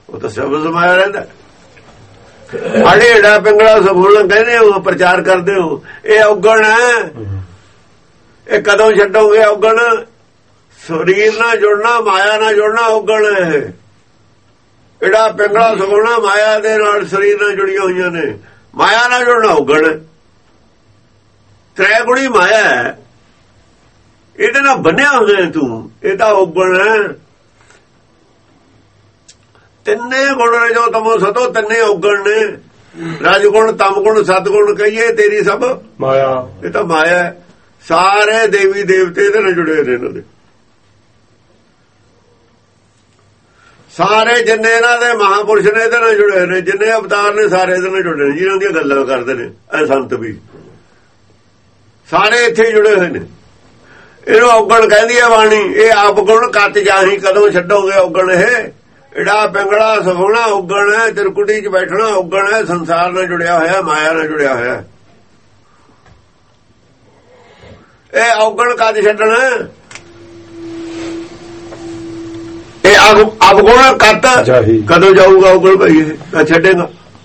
ਉਹ ਤਾਂ ਸ਼ਬਦ ਸਮਾਇਆ ਰਹਿੰਦਾ। ਆੜੇ ਏਡਾ ਪਿੰਗਲਾ ਸਗੁਣ ਕਹਿੰਦੇ ਹੋ, ਪ੍ਰਚਾਰ ਕਰਦੇ ਹੋ, ਇਹ ਔਗਣ ਹੈ। ਇਹ ਕਦੋਂ ਛੱਡੋਗੇ ਔਗਣ? ਸਰੀਰ ਨਾਲ ਜੁੜਨਾ, ਮਾਇਆ ਨਾਲ ਜੁੜਨਾ ਔਗਣ ਹੈ। ਏਡਾ ਪਿੰਗਲਾ ਸਗੁਣਾ ਮਾਇਆ ਦੇ ਨਾਲ ਸਰੀਰ ਨਾਲ ਜੁੜੀਆਂ ਹੋਈਆਂ ਨੇ, ਮਾਇਆ ਨਾਲ ਜੁੜਨਾ ਔਗਣ ਹੈ। ਤ੍ਰੈ ਗੁਣੀ ਮਾਇਆ ਹੈ, ਇਹਦੇ ਨਾਲ ਬੰਨਿਆ ਹੋਇਆ ਤੂੰ, ਇਹ ਤਾਂ ਔਗਣ ਹੈ। ਤਿੰਨੇ ਗੁਣ ਨੇ ਜੋ ਤਮੋ ਸਤੋ, ਤਿੰਨੇ ਔਗਣ ਨੇ। ਰਜਗੁਣ, ਤਮਗੁਣ, ਸਤਗੁਣ ਕਹੀਏ ਤੇਰੀ ਸਭ ਮਾਇਆ। ਇਹ ਤਾਂ ਮਾਇਆ ਹੈ। ਸਾਰੇ ਦੇਵੀ ਦੇਵਤੇ ਇਹਦੇ ਨਾਲ ਜੁੜੇ ਨੇ। ਇਹਨਾਂ ਦੇ ਸਾਰੇ ਜਿੰਨੇ ਇਹਨਾਂ ਦੇ ਮਹਾਪੁਰਸ਼ ਨੇ ਇਹਦੇ ਨਾਲ ਜੁੜੇ ਨੇ, ਜਿੰਨੇ ਅਵਤਾਰ ਨੇ ਸਾਰੇ ਇਹਦੇ ਨਾਲ ਜੁੜੇ ਨੇ। ਜਿਹਨਾਂ ਦੀਆਂ ਗੱਲਾਂ ਕਰਦੇ ਨੇ ਇਹ ਸੰਤ ਵੀ ਸਾਰੇ ਇੱਥੇ ਜੁੜੇ ਹੋਏ ਨੇ। ਇਹਨੂੰ ਔਗਣ ਕਹਿੰਦੀ ਹੈ ਬਾਣੀ। ਇਹ ਆਪ ਗੁਣ ਕੱਤ ਜਾਹੀ, ਕਦੋਂ ਛੱਡੋਗੇ ਔਗਣ? ਇਹ ਏਡਾ ਪਿੰਗਲਾ ਸਗੁਣਾ ਔਗਣ ਹੈ। ਤਿਰਕੁਟੀ 'ਚ ਬੈਠਣਾ ਔਗਣ ਹੈ। ਸੰਸਾਰ ਨਾਲ ਜੁੜਿਆ ਹੋਇਆ, ਮਾਇਆ ਨਾਲ ਜੁੜਿਆ ਹੋਇਆ। ਇਹ ਔਗਣ ਕਦ ਛੱਡਣਾ? ਇਹ ਅਵਗੁਣ ਕੱਤ ਕਦੋਂ ਜਾਊਗਾ ਔਗਣ? ਭਾਈ ਇਹ ਛੱਡੇਗਾ।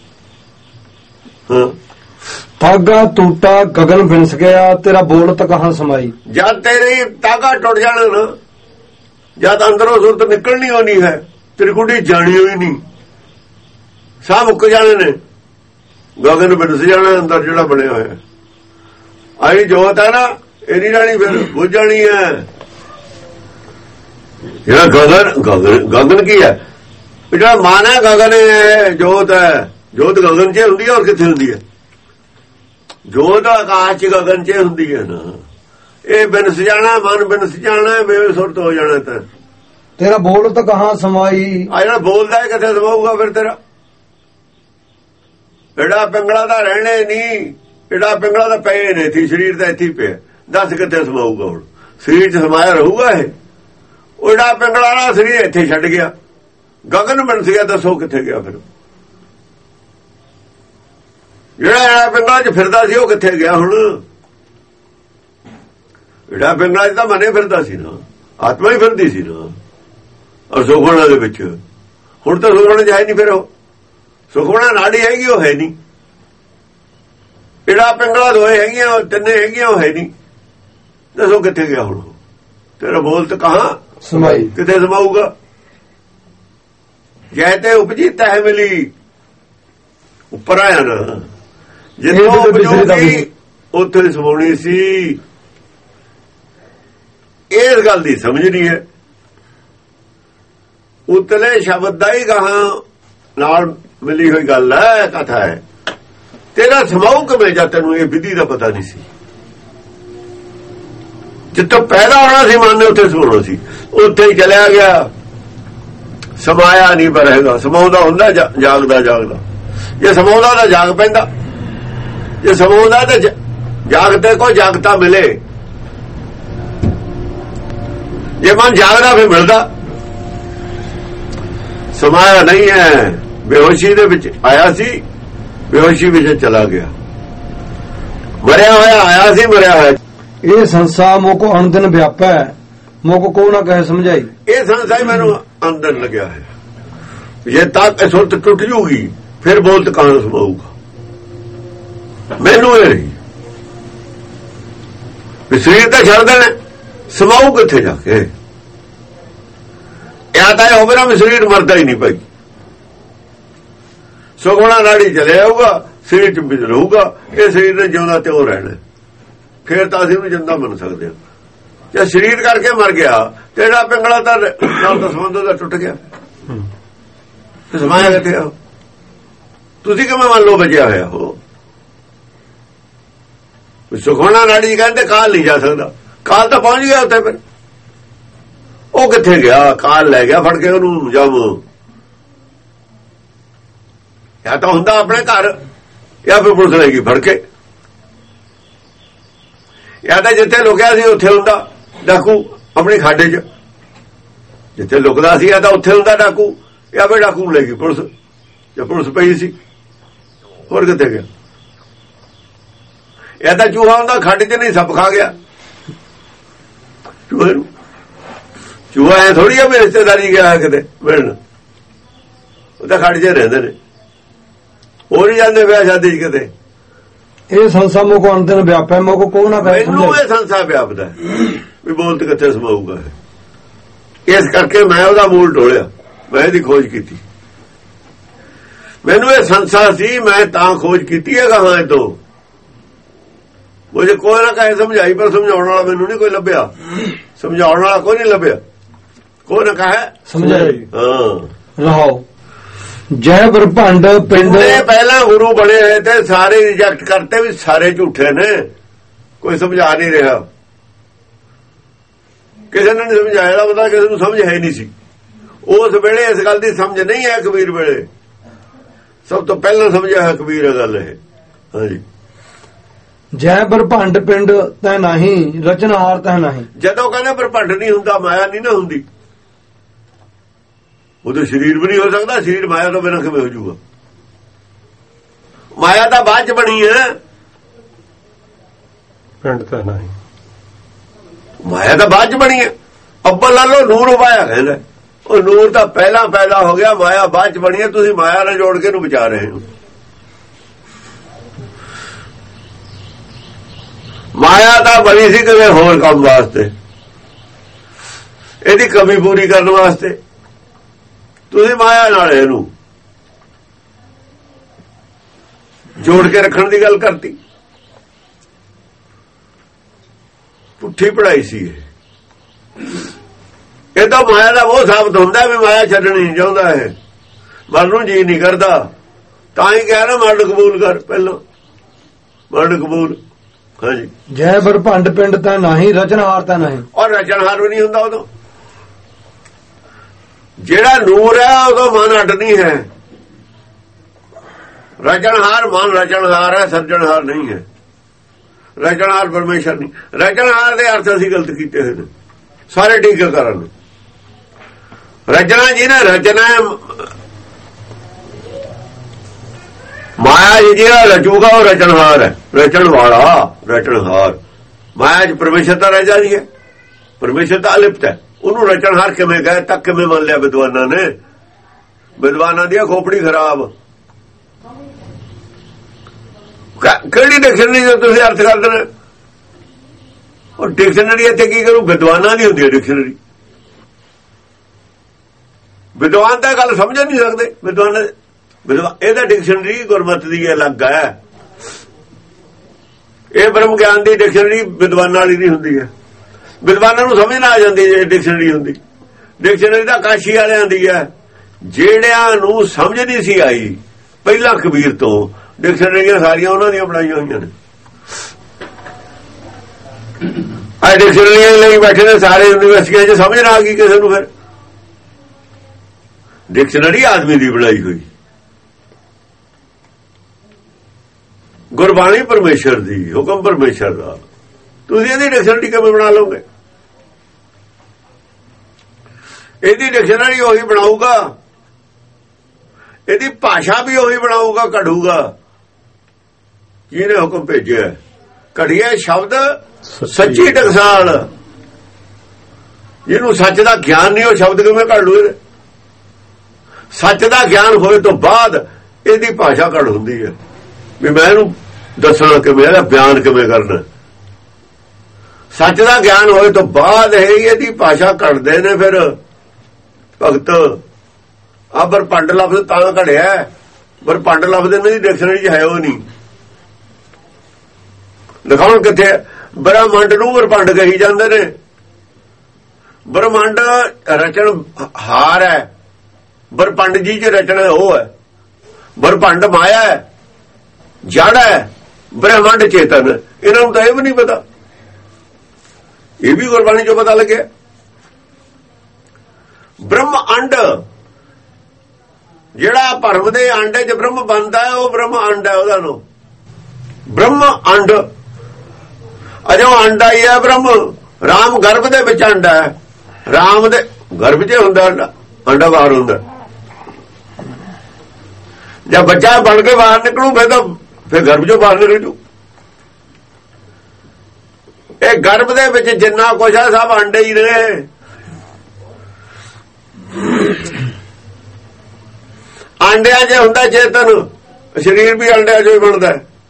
ਹਾਂ, ਤਾਗਾ ਟੂਟਾ ਗਗਨ ਬਿਨਸ ਗਿਆ, ਤੇਰਾ ਬੋਲਤ ਕਹਾਂ ਸਮਾਈ। ਜਦ ਤੇਰੀ ਤਾਗਾ ਟੁੱਟ ਜਾਣਾ ਨਾ, ਜਦ ਅੰਦਰੋਂ ਸੁਰਤ ਨਿਕਲਣੀ ਹੋਣੀ ਹੈ, ਤ੍ਰਿਕੁਟੀ ਜਾਣੀ ਹੋਈ ਨਹੀਂ, ਸਾਹ ਮੁੱਕ ਜਾਣੇ ਨੇ, ਗਗਨ ਬਿਨਸ ਜਾਣਾ ਅੰਦਰ ਜਿਹੜਾ ਬਣਿਆ ਹੋਇਆ। ਆਈ ਜੋਤ ਹੈ ਨਾ, ਇਹ ਨਹੀਂ ਜਾਣੀ, ਫਿਰ ਬੁੱਝ ਜਾਣੀ ਹੈ। ਜਿਹੜਾ ਗਗਨ ਕੀ ਹੈ? ਜਿਹੜਾ ਮਨ ਹੈ ਗਗਨ ਹੈ, ਜੋਤ ਹੈ। ਜੋਤ ਗਗਨ 'ਚ ਹੁੰਦੀ ਹੈ, ਔਰ ਕਿੱਥੇ ਹੁੰਦੀ ਹੈ? ਜੋਤ ਆਕਾਸ਼ 'ਚ ਗਗਨ 'ਚ ਹੁੰਦੀ ਹੈ ਨਾ। ਇਹ ਬਿਨਸ ਜਾਣਾ, ਮਨ ਬਿਨਸ ਜਾਣਾ, ਬੇਸੁਰਤ ਹੋ ਜਾਣਾ। ਤਾਂ ਤੇਰਾ ਬੋਲਤ ਕਹਾਂ ਸਮਾਈ। ਆ ਜਿਹੜਾ ਬੋਲਦਾ ਹੈ ਕਿੱਥੇ ਸਮਾਊਗਾ ਫਿਰ ਤੇਰਾ? ਏਡਾ ਪਿੰਗਲਾ ਦਾ ਰਹਿਣੇ ਨਹੀਂ, ਏਡਾ ਪਿੰਗਲਾ ਦਾ ਪਏ ਨੇ ਇੱਥੇ, ਸਰੀਰ ਤਾਂ ਇੱਥੇ ਪਿਆ। ਦੱਸ ਕਿੱਥੇ ਸਮਾਊਗਾ? ਹੁਣ ਸਰੀਰ 'ਚ ਸਮਾਇਆ ਰਹੂਗਾ ਇਹ? ਉਹ ਏਡਾ ਪਿੰਗਲਾ ਦਾ ਸਰੀਰ ਇੱਥੇ ਛੱਡ ਗਿਆ, ਗਗਨ ਬਿਨਸ ਗਿਆ। ਦੱਸੋ ਕਿੱਥੇ ਗਿਆ ਫਿਰ? ਜਿਹੜਾ ਪਿੰਗਲਾ 'ਚ ਫਿਰਦਾ ਸੀ ਉਹ ਕਿੱਥੇ ਗਿਆ ਹੁਣ? ਜਿਹੜਾ ਪਿੰਗਲਾ 'ਚ ਤਾਂ ਮਨੇ ਫਿਰਦਾ ਸੀ ਨਾ, ਆਤਮਾ ਹੀ ਫਿਰਦੀ ਸੀ ਨਾ। ਔਰ ਸੁਖਮਣਾ ਦੇ ਵਿੱਚ ਹੁਣ ਤਾਂ ਸੁਖਮਣਾ ਜਾਏ ਨਹੀਂ। ਫਿਰ ਉਹ ਸੁਖਮਣਾ ਨਾੜੀ ਹੈਗੀ, ਉਹ ਹੈ ਨਹੀਂ। ਜਿਹੜਾ ਪਿੰਗਲਾ ਦੋਏ ਹੈਗੀਆਂ, ਤਿੰਨੇ ਹੈਗੀਆਂ, ਉਹ ਹੈ ਨਹੀਂ। ਦੱਸੋ ਕਿੱਥੇ ਗਿਆ ਹੁਣ? ਤੇਰਾ ਬੋਲ ਤਾਂ ਕਹਾਂ ਸਮਾਈ, ਕਿੱਥੇ ਸਮਾਊਗਾ? ਜੈ ਤੇ ਉਪਜੀ ਤਹਿ ਮਿਲੀ, ਉੱਪਰ ਆਇਆ ਨਾ। ਜਿੱਥੋਂ ਉਪਜੂਗੀ ਉੱਥੇ ਸਮਾਉਣੀ ਸੀ। ਇਸ ਗੱਲ ਦੀ ਸਮਝ ਨਹੀਂ ਹੈ। ਉਤਲੇ ਸ਼ਬਦ ਦਾ ਹੀ ਗਾਹਾਂ ਨਾਲ ਮਿਲੀ ਹੋਈ ਗੱਲ ਹੈ, ਕਥਾ ਹੈ। ਤੇਰਾ ਸਮਾਉ ਕਿਵੇਂ? ਜਾਂ ਤੈਨੂੰ ਇਹ ਵਿਧੀ ਦਾ ਪਤਾ ਨਹੀਂ ਸੀ। ਜਿੱਥੋਂ ਪੈਦਾ ਹੋਣਾ ਸੀ ਮਨ ਨੇ, ਉੱਥੇ ਸਮਾਉਣਾ ਸੀ, ਉੱਥੇ ਹੀ ਚਲਿਆ ਗਿਆ। ਸਮਾਇਆ ਨਹੀਂ ਰਹੇਗਾ। ਸਮਾਉਂਦਾ ਹੁੰਦਾ ਜਾਗਦਾ ਜਾਗਦਾ। ਜੇ ਸਮਾਉਂਦਾ ਤਾਂ ਜਾਗ ਪੈਂਦਾ, ਜੇ ਸਮਾਉਂਦਾ ਤਾਂ ਜਾਗਤੇ ਕੋ ਜਾਗਤਾ ਮਿਲੇ। ਜੇ ਮਨ ਜਾਗਦਾ ਫਿਰ ਮਿਲਦਾ। ਸਮਾਇਆ ਨਹੀਂ ਹੈ। ਬੇਹੋਸ਼ੀ ਦੇ ਵਿੱਚ ਆਇਆ ਸੀ, ਬੇਹੋਸ਼ੀ ਵਿੱਚ ਚਲਾ ਗਿਆ। ਮਰਿਆ ਹੋਇਆ ਆਇਆ ਸੀ, ਮਰਿਆ ਹੋਇਆ। ਇਹ ਸੰਸਾਰ ਮੋਕੋ ਅਣਦਿਨ ਵਿਆਪੈ, ਮੋਕੋ ਕੋ ਨਾ ਕਹੇ ਸਮਝਾਈ। ਇਹ ਸੰਸਾਰ ਮੈਨੂੰ ਅੰਦਰ ਲੱਗਿਆ ਹੈ। ਜੇ ਤੱਕ ਸੁਰਤ ਟੁੱਟ ਜੂਗੀ ਫਿਰ ਬੋਲਤ ਕਹਾਂ ਸਮਾਊਗਾ? ਮੈਨੂੰ ਇਹ ਨਹੀਂ। ਸਰੀਰ ਤਾਂ ਛੱਡ ਦੇਣਾ, ਸਮਾਊ ਕਿੱਥੇ ਜਾ ਕੇ? ਇਹ ਤਾਂ ਹੋਵੇ ਨਾ ਵੀ ਸਰੀਰ ਮਰਦਾ ਹੀ ਨਹੀਂ ਭਾਈ। ਸੁਖਮਣਾ ਨਾੜੀ ਚਲੇ ਆਊਗਾ, ਸਰੀਰ ਚ ਬਿਜ ਰਹੂਗਾ। ਇਹ ਸਰੀਰ ਨੇ ਜਿਉਂਦਾ ਤੇ ਉਹ ਰਹਿਣਾ। ਫਿਰ ਤਾਂ ਅਸੀਂ ਵੀ ਜਿੰਦਾ ਮੰਨ ਸਕਦੇ ਹਾਂ। ਜੇ ਸਰੀਰ ਕਰਕੇ ਮਰ ਗਿਆ ਤੇ ਜਿਹੜਾ ਪਿੰਗਲਾ ਤਾਂ ਨਾਲ ਦਾ ਸੰਬੰਧ ਦਾ ਟੁੱਟ ਗਿਆ। ਸਮਾਇਆ ਕਿੱਥੇ ਆ? ਤੁਸੀਂ ਕਿਵੇਂ ਮੰਨ ਲਓ ਬਚਿਆ ਹੋਇਆ ਹੋ? ਸੁਖਮਣਾ ਨਾੜੀ ਕਹਿੰਦੇ ਕਾਲ ਨਹੀਂ ਜਾ ਸਕਦਾ। ਕਾਲ ਤਾਂ ਪਹੁੰਚ ਗਿਆ ਉੱਥੇ, ਫਿਰ ਉਹ ਕਿੱਥੇ ਗਿਆ? ਕਾਲ ਲੈ ਗਿਆ ਫੜ ਕੇ ਉਹਨੂੰ। ਜਮ ਜਾਂ ਤਾਂ ਹੁੰਦਾ ਆਪਣੇ ਘਰ, ਜਾਂ ਫਿਰ ਪੁਲਿਸ ਲੈ ਗਈ ਫੜ ਕੇ। ਜਾਂ ਤਾਂ ਜਿੱਥੇ ਲੁਕਿਆ ਸੀ ਉੱਥੇ ਹੁੰਦਾ ਡਾਕੂ, ਆਪਣੀ ਖਾਡੇ 'ਚ ਜਿੱਥੇ ਲੁਕਦਾ ਸੀ, ਜਾਂ ਤਾਂ ਉੱਥੇ ਹੁੰਦਾ ਡਾਕੂ, ਜਾਂ ਫਿਰ ਡਾਕੂ ਲੈ ਗਈ ਪੁਲਿਸ, ਜਾਂ ਪੁਲਿਸ ਪਈ ਸੀ। ਹੋਰ ਕਿੱਥੇ ਗਿਆ? ਜਾਂ ਤਾਂ ਚੂਹਾ ਹੁੰਦਾ ਖੱਡ 'ਚ, ਨਹੀਂ ਸੱਪ ਖਾ ਗਿਆ ਚੂਹੇ ਨੂੰ। ਚੂਹਾ ਐ ਥੋੜੀ ਆ ਵੀ ਰਿਸ਼ਤੇਦਾਰੀ ਗਿਆ ਕਿਤੇ ਮਿਲਣ। ਉਹ ਤਾਂ ਖੜ ਜੇ ਰਹਿੰਦੇ ਨੇ, ਉਹ ਨਹੀਂ ਜਾਂਦੇ ਵਿਆਹ ਸ਼ਾਦੀ 'ਚ ਕਿਤੇ। ਇਹ ਸੰਸਾ ਮੁਖ ਅੰਤਨ ਵਿਆਪੈ ਮੁਖ ਕੋ ਨਾ ਕਹੇ। ਮੈਨੂੰ ਇਹ ਸੰਸਾ ਵਿਆਪਦਾ ਵੀ ਬੋਲਤ ਕਿੱਥੇ ਸਮਾਊਗਾ। ਇਸ ਕਰਕੇ ਮੈਂ ਉਹਦਾ ਮੂਲ ਟੋਲਿਆ, ਮੈਂ ਇਹਦੀ ਖੋਜ ਕੀਤੀ। ਮੈਨੂੰ ਇਹ ਸੰਸਾ ਸੀ, ਮੈਂ ਤਾਂ ਖੋਜ ਕੀਤੀ ਹੈ ਗਾਹਾਂ ਤੋਂ। ਉਹ ਜੇ ਕੋਈ ਨਾ ਕਹੇ ਸਮਝਾਈ, ਪਰ ਸਮਝਾਉਣ ਵਾਲਾ ਮੈਨੂੰ ਨਹੀਂ ਕੋਈ ਲੱਭਿਆ, ਸਮਝਾਉਣ ਵਾਲਾ ਕੋਈ ਨਹੀਂ ਲੱਭਿਆ। ਕੋਈ ਨਾ ਕਹੇ ਸਮਝਾਈ। ਹਾਂ ਰਹਾਓ ਜੈ ਬ੍ਰਹਮੰਡ ਪਿੰਡ ਪਹਿਲਾਂ ਗੁਰੂ ਬਣੇ ਹੋਏ ਤੇ ਸਾਰੇ ਰਿਜੈਕਟ ਕਰਤੇ ਵੀ ਸਾਰੇ ਝੂਠੇ ਨੇ, ਕੋਈ ਸਮਝਾ ਨਹੀਂ ਰਿਹਾ। ਕਿਸੇ ਨੇ ਨਹੀਂ ਸਮਝਾਇਆ ਦਾ ਪਤਾ, ਕਿਸੇ ਨੂੰ ਸਮਝ ਹੈ ਨਹੀਂ ਸੀ ਉਸ ਵੇਲੇ। ਇਸ ਗੱਲ ਦੀ ਸਮਝ ਨਹੀਂ ਹੈ ਕਬੀਰ ਵੇਲੇ, ਸਭ ਤੋਂ ਪਹਿਲਾਂ ਸਮਝਿਆ ਹੈ ਕਬੀਰ ਇਹ ਗੱਲ। ਇਹ ਹਾਂਜੀ ਜੈ ਬ੍ਰਹਮੰਡ ਪਿੰਡ ਤੈ ਨਹੀਂ ਰਚਨਹਾਰ ਤੈ ਨਹੀਂ। ਜਦੋਂ ਕਹਿੰਦੇ ਬ੍ਰਹਮੰਡ ਨਹੀਂ ਹੁੰਦਾ, ਮਾਇਆ ਨਹੀਂ ਨਾ ਹੁੰਦੀ, ਉਹਦੇ ਸਰੀਰ ਵੀ ਨਹੀਂ ਹੋ ਸਕਦਾ। ਸਰੀਰ ਮਾਇਆ ਤੋਂ ਬਿਨਾਂ ਕਿਵੇਂ ਹੋ ਜਾਊਗਾ? ਮਾਇਆ ਤਾਂ ਬਾਅਦ ਚ ਬਣੀ ਹੈ, ਪਿੰਡ ਤਾਂ ਨਹੀਂ। ਮਾਇਆ ਤਾਂ ਬਾਅਦ ਚ ਬਣੀ ਹੈ। ਅੱਬਲ ਲਾ ਲੋ ਨੂਰ ਉਪਾਇਆ ਕਹਿੰਦਾ, ਉਹ ਨੂਰ ਤਾਂ ਪਹਿਲਾਂ ਪੈਦਾ ਹੋ ਗਿਆ, ਮਾਇਆ ਬਾਅਦ ਚ ਬਣੀ ਹੈ। ਤੁਸੀਂ ਮਾਇਆ ਨਾਲ ਜੋੜ ਕੇ ਇਹਨੂੰ ਬਚਾ ਰਹੇ ਹੋ। ਮਾਇਆ ਤਾਂ ਬਣੀ ਸੀ ਕਿਵੇਂ ਹੋਰ ਕੰਮ ਵਾਸਤੇ, ਇਹਦੀ ਕਮੀ ਪੂਰੀ ਕਰਨ ਵਾਸਤੇ। ਤੁਸੀਂ ਮਾਇਆ ਨਾਲ ਇਹਨੂੰ ਜੋੜ ਕੇ ਰੱਖਣ ਦੀ ਗੱਲ ਕਰਤੀ। ਪੁੱਠੀ ਪੜਾਈ ਸੀ ਇਹ ਤਾਂ। ਮਾਇਆ ਦਾ ਉਹ ਸਾਬਤ ਹੁੰਦਾ ਵੀ ਮਾਇਆ ਛੱਡਣੀ ਨਹੀਂ ਚਾਹੁੰਦਾ ਹੈ, ਮਰਨ ਨੂੰ ਜੀ ਨਹੀਂ ਕਰਦਾ। ਤਾਂ ਹੀ ਕਹਿ ਰਿਹਾ ਮਰਨ ਕਬੂਲ ਕਰ, ਪਹਿਲਾਂ ਮਰਨ ਕਬੂਲ। ਹਾਂਜੀ ਜੈ ਬ੍ਰਹਮੰਡ ਪਿੰਡ ਤੈ ਨਹੀਂ ਰਚਨਹਾਰ ਤੈ ਨਹੀਂ। ਔਰ ਰਚਨਹਾਰ ਵੀ ਨਹੀਂ ਹੁੰਦਾ ਉਦੋਂ। ਜਿਹੜਾ ਨੂਰ ਹੈ ਉਦੋਂ ਮਨ ਅੱਡ ਨਹੀਂ ਹੈ। ਰਚਨਹਾਰ ਮਨ ਰਚਨਹਾਰ ਹੈ, ਸਿਰਜਣਹਾਰ ਨਹੀਂ ਹੈ। ਰਚਨਹਾਰ ਪਰਮੇਸ਼ਰ ਨਹੀਂ। ਰਚਨਹਾਰ ਦੇ ਅਰਥ ਅਸੀਂ ਗਲਤ ਕੀਤੇ ਹੋਏ ਨੇ ਸਾਰੇ ਟੀਕਾਕਾਰਾਂ ਨੇ। ਰਚਨਾ ਜਿਹਨੇ ਰਚਨਾ ਮਾਇਆ ਜਿਹੜਾ ਰਚੂਗਾ ਉਹ ਰਚਨਹਾਰ ਹੈ, ਰਚਣ ਵਾਲਾ ਰਚਨਹਾਰ। ਮਾਇਆ 'ਚ ਪਰਮੇਸ਼ਰ ਤਾਂ ਰਹਿ ਜਾਂਦੀ ਹੈ, ਪਰਮੇਸ਼ਰ ਤਾਂ ਅਲਿਪਤ ਹੈ। ਉਹਨੂੰ ਰਚਨਹਾਰ ਕਿਵੇਂ ਕਹੇ, ਤੱਕ ਕਿਵੇਂ ਮੰਨ ਲਿਆ ਵਿਦਵਾਨਾਂ ਨੇ? ਵਿਦਵਾਨਾਂ ਦੀ ਖੋਪੜੀ ਖਰਾਬ। ਕਿਹੜੀ ਡਿਕਸ਼ਨਰੀ ਦਾ ਤੁਸੀਂ ਅਰਥ ਕਰਦੇ ਨੇ? ਉਹ ਡਿਕਸ਼ਨਰੀ ਇੱਥੇ ਕੀ ਕਰੂ? ਵਿਦਵਾਨਾਂ ਦੀ ਹੁੰਦੀ ਹੈ ਡਿਕਸ਼ਨਰੀ। ਵਿਦਵਾਨ ਤਾਂ ਗੱਲ ਸਮਝ ਨਹੀਂ ਸਕਦੇ। ਵਿਦਵਾਨ ਇਹਦਾ ਡਿਕਸ਼ਨਰੀ ਗੁਰਮਤਿ ਦੀ ਅਲੱਗ ਹੈ। ਇਹ ਬ੍ਰਹਮ ਗਿਆਨ ਦੀ ਡਿਕਸ਼ਨਰੀ ਵਿਦਵਾਨਾਂ ਵਾਲੀ ਨਹੀਂ ਹੁੰਦੀ ਹੈ। ਵਿਦਵਾਨਾਂ ਨੂੰ ਸਮਝ ਨਾ ਆ ਜਾਂਦੀ ਜੇ ਡਿਕਸ਼ਨਰੀ ਹੁੰਦੀ। ਡਿਕਸ਼ਨਰੀ ਤਾਂ ਕਾਸ਼ੀ ਵਾਲਿਆਂ ਦੀ ਹੈ, ਜਿਹੜਿਆਂ ਨੂੰ ਸਮਝ ਨਹੀਂ ਸੀ ਆਈ ਪਹਿਲਾਂ ਕਬੀਰ ਤੋਂ। ਡਿਕਸ਼ਨਰੀਆਂ ਸਾਰੀਆਂ ਉਹਨਾਂ ਦੀਆਂ ਬਣਾਈਆਂ ਹੋਈਆਂ ਨੇ। ਆ ਡਿਕਸ਼ਨਰੀਆਂ ਲਈ ਬੈਠੇ ਨੇ ਸਾਰੇ ਯੂਨੀਵਰਸਿਟੀਆਂ 'ਚ, ਸਮਝ ਨਾ ਆ ਗਈ ਕਿਸੇ ਨੂੰ। ਫਿਰ ਡਿਕਸ਼ਨਰੀ ਆਦਮੀ ਦੀ ਬਣਾਈ ਹੋਈ, ਗੁਰਬਾਣੀ ਪਰਮੇਸ਼ਰ ਦੀ, ਹੁਕਮ ਪਰਮੇਸ਼ਰ ਦਾ। ਤੁਸੀਂ ਇਹਦੀ ਡਿਕਸ਼ਨਰੀ ਕਿਵੇਂ ਬਣਾ ਲਓਗੇ? ਇਹਦੀ ਡਿਕਸ਼ਨਰੀ ਉਹੀ ਬਣਾਊਗਾ, ਇਹਦੀ ਭਾਸ਼ਾ ਵੀ ਉਹੀ ਬਣਾਊਗਾ, ਘੜੂਗਾ ਜਿਹਨੇ ਹੁਕਮ ਭੇਜਿਆ। ਘੜੀਏ ਸ਼ਬਦ ਸੱਚੀ ਟਕਸਾਲ। ਜਿਹਨੂੰ ਸੱਚ ਦਾ ਗਿਆਨ ਨਹੀਂ, ਉਹ ਸ਼ਬਦ ਕਿਵੇਂ ਘੜ ਲੂ? ਸੱਚ ਦਾ ਗਿਆਨ ਹੋਏ ਤੋਂ ਬਾਅਦ ਇਹਦੀ ਭਾਸ਼ਾ ਘੜ ਹੁੰਦੀ ਹੈ ਵੀ ਮੈਂ ਇਹਨੂੰ ਦੱਸਣਾ ਕਿਵੇਂ, ਇਹਦਾ ਬਿਆਨ ਕਿਵੇਂ ਕਰਨਾ। ਸੱਚ ਦਾ ਗਿਆਨ ਹੋਏ ਤੋਂ ਬਾਅਦ ਇਹਦੀ ਭਾਸ਼ਾ ਘੜਦੇ ਨੇ। ਫਿਰ ਭਗਤ ਆ ਬਰਪੰਡ ਲਫ਼ਜ਼ ਤਾਂ ਘੜਿਆ, ਬਰਪੰਡ ਲਫ਼ਜ਼ ਇਹਨਾਂ ਦੀ ਡਿਕਸ਼ਨਰੀ 'ਚ ਹੈ ਉਹ ਨਹੀਂ। ਦਿਖਾਉਣ ਕਿੱਥੇ? ਬ੍ਰਹਮੰਡ ਨੂੰ ਬਰਪੰਡ ਕਹੀ ਜਾਂਦੇ ਨੇ। ਬ੍ਰਹਮੰਡ ਰਚਣ ਹਾਰ ਹੈ, ਬਰਪੰਡ ਜੀ 'ਚ ਰਚਣਾ ਉਹ ਹੈ। ਬਰਪੰਡ ਮਾਇਆ ਹੈ, ਜੜ ਹੈ, ਬ੍ਰਹਮੰਡ ਚੇਤਨ। ਇਹਨਾਂ ਨੂੰ ਤਾਂ ਇਹ ਵੀ ਨਹੀਂ ਪਤਾ। ਇਹ ਵੀ ਗੁਰਬਾਣੀ 'ਚੋਂ ਪਤਾ ਲੱਗਿਆ। ਬ੍ਰਹਮ ਅੰਡ, ਜਿਹੜਾ ਭਰਮ ਦੇ ਅੰਡੇ 'ਚ ਬ੍ਰਹਮ ਬਣਦਾ ਹੈ, ਉਹ ਬ੍ਰਹਮ ਅੰਡ ਹੈ। ਉਹਦਾ ਨਾਮ ਬ੍ਰਹਮ ਅੰਡ। ਅਜੋ ਅੰਡ ਆਈ ਹੈ ਬ੍ਰਹਮ। ਰਾਮ ਗਰਭ ਦੇ ਵਿੱਚ ਅੰਡਾ ਹੈ, ਰਾਮ ਦੇ ਗਰਭ 'ਚ ਹੁੰਦਾ ਅੰਡਾ, ਅੰਡਾ ਬਾਹਰ ਹੁੰਦਾ। ਜਦ ਬੱਚਾ ਬਣ ਕੇ ਬਾਹਰ ਨਿਕਲੂ ਫਿਰ ਗਰਭ 'ਚੋਂ ਬਾਹਰ ਨਿਕਲ ਜੂ। ਇਹ ਗਰਭ ਦੇ ਵਿੱਚ ਜਿੰਨਾ ਕੁਛ ਹੈ ਸਭ ਅੰਡੇ ਹੀ ਨੇ। ਆਂਡਿਆਂ 'ਚ ਹੁੰਦਾ ਚੇਤਨ, ਸਰੀਰ ਵੀ ਆਂਡਿਆਂ 'ਚੋਂ ਹੀ ਬਣਦਾ।